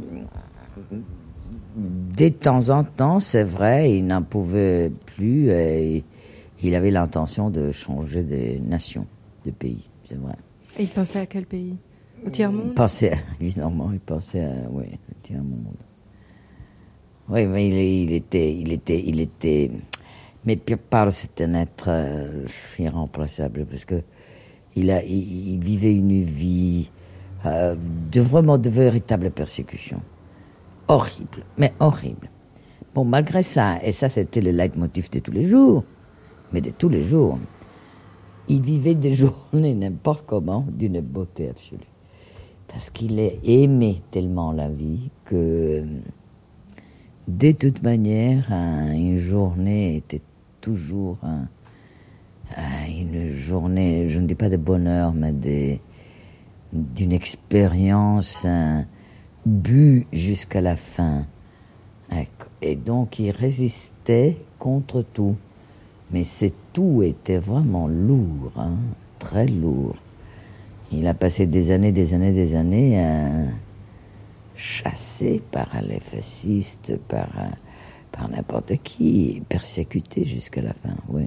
de temps en temps, c'est vrai, il n'en pouvait plus et il avait l'intention de changer de nation, de pays, c'est vrai. Et il pensait à quel pays? Au tiers-monde? Il pensait, évidemment, il pensait à, oui, au tiers-monde. Oui, mais il, il était, il était, il était... Mais Pier Paolo, c'était un être euh, irremplaçable parce que il, a, il, il vivait une vie euh, de vraiment de véritable persécution. Horrible, mais horrible. Bon, malgré ça, et ça c'était le leitmotiv de tous les jours, mais de tous les jours, il vivait des journées n'importe comment d'une beauté absolue. Parce qu'il aimait tellement la vie que, de toute manière, une journée était toujours un, une journée, je ne dis pas de bonheur, mais de, d'une expérience... Un, bu jusqu'à la fin. Et donc, il résistait contre tout. Mais ce tout était vraiment lourd, hein, très lourd. Il a passé des années, des années, des années euh, chassé par les fascistes, par, euh, par n'importe qui, persécuté jusqu'à la fin, oui.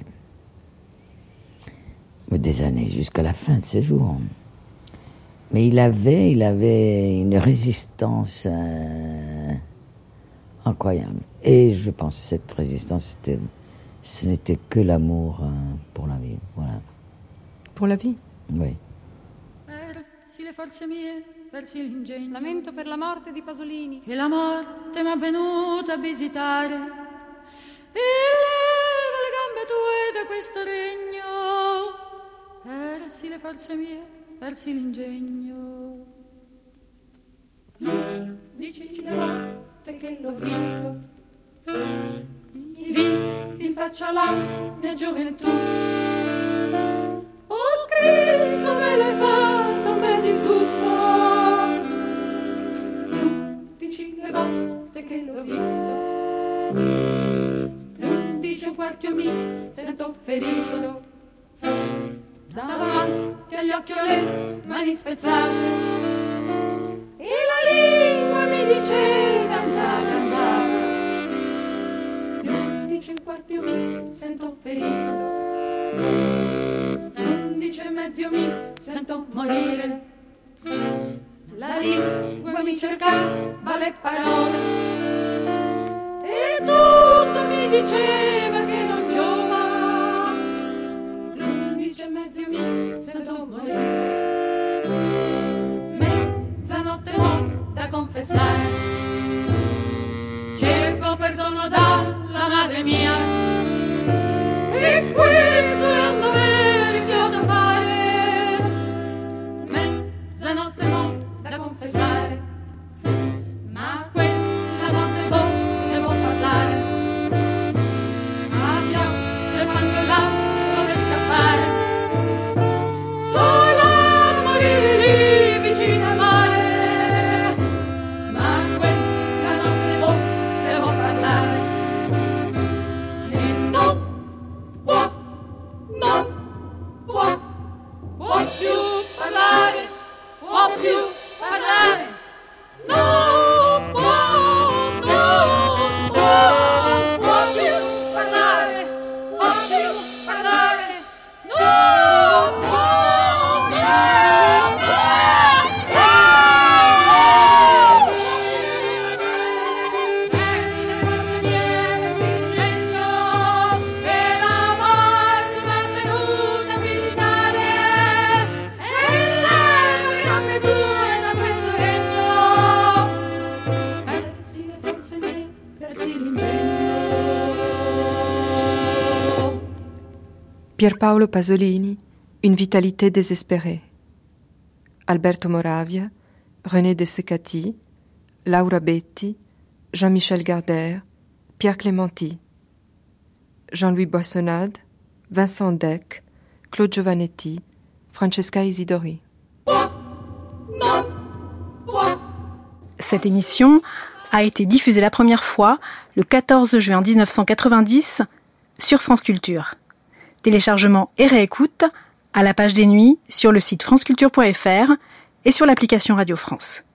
Des années, jusqu'à la fin de ses jours. Mais il avait, il avait une résistance euh, incroyable. Et je pense que cette résistance, c'était, ce n'était que l'amour euh, pour la vie. Voilà. Pour la vie? Oui. Persi le forze mie, persi l'ingegno. Lamento per la morte di Pasolini. E la morte m'ha venuta a visitare. E leva le gambe tue da questo regno. Persi le forze mie, persi l'ingegno. Dici le volte che l'ho visto, mi vidi in faccia la mia gioventù. Oh Cristo, me l'hai fatto un bel disgusto. L'undici le volte che l'ho visto, l'undici un quarto io mi sento ferito. Davanti agli occhi ho le mani spezzate. l'undici e un quarto io mi sento ferire, l'undici e mezzo mi sento morire, la lingua mi cercava le parole e tutto mi diceva che non giova, l'undici e mezzo mi sento morire, mezzanotte mo da confessare, cerco perdono dalla madre mia e questo è un dovere che ho da fare, mezzanotte mo da confessare, ma quella notte volevo parlare, ma pioggia fanno là dove scappare, sola a morire lì vicino al mare, ma quella notte volevo parlare e non può, non può, può più parlare, può più parlare, non può, non può, può più parlare, può più parlare, non può, non può. Persi le forze mie, persi l'ingegno, e la morte m'è venuta a visitare, e le gambe tue da questo regno, persi le forze mie, persi l'ingegno. Pierpaolo Pasolini, Une vitalité désespérée. Alberto Moravia, René de Secati, Laura Betti, Jean-Michel Gardère, Pierre Clémenti, Jean-Louis Boissonnade, Vincent Deck, Claude Giovannetti, Francesca Isidori. Cette émission a été diffusée la première fois le quatorze juin mille neuf cent quatre-vingt-dix sur France Culture. Téléchargement et réécoute à la page des nuits sur le site franceculture point f r et sur l'application Radio France.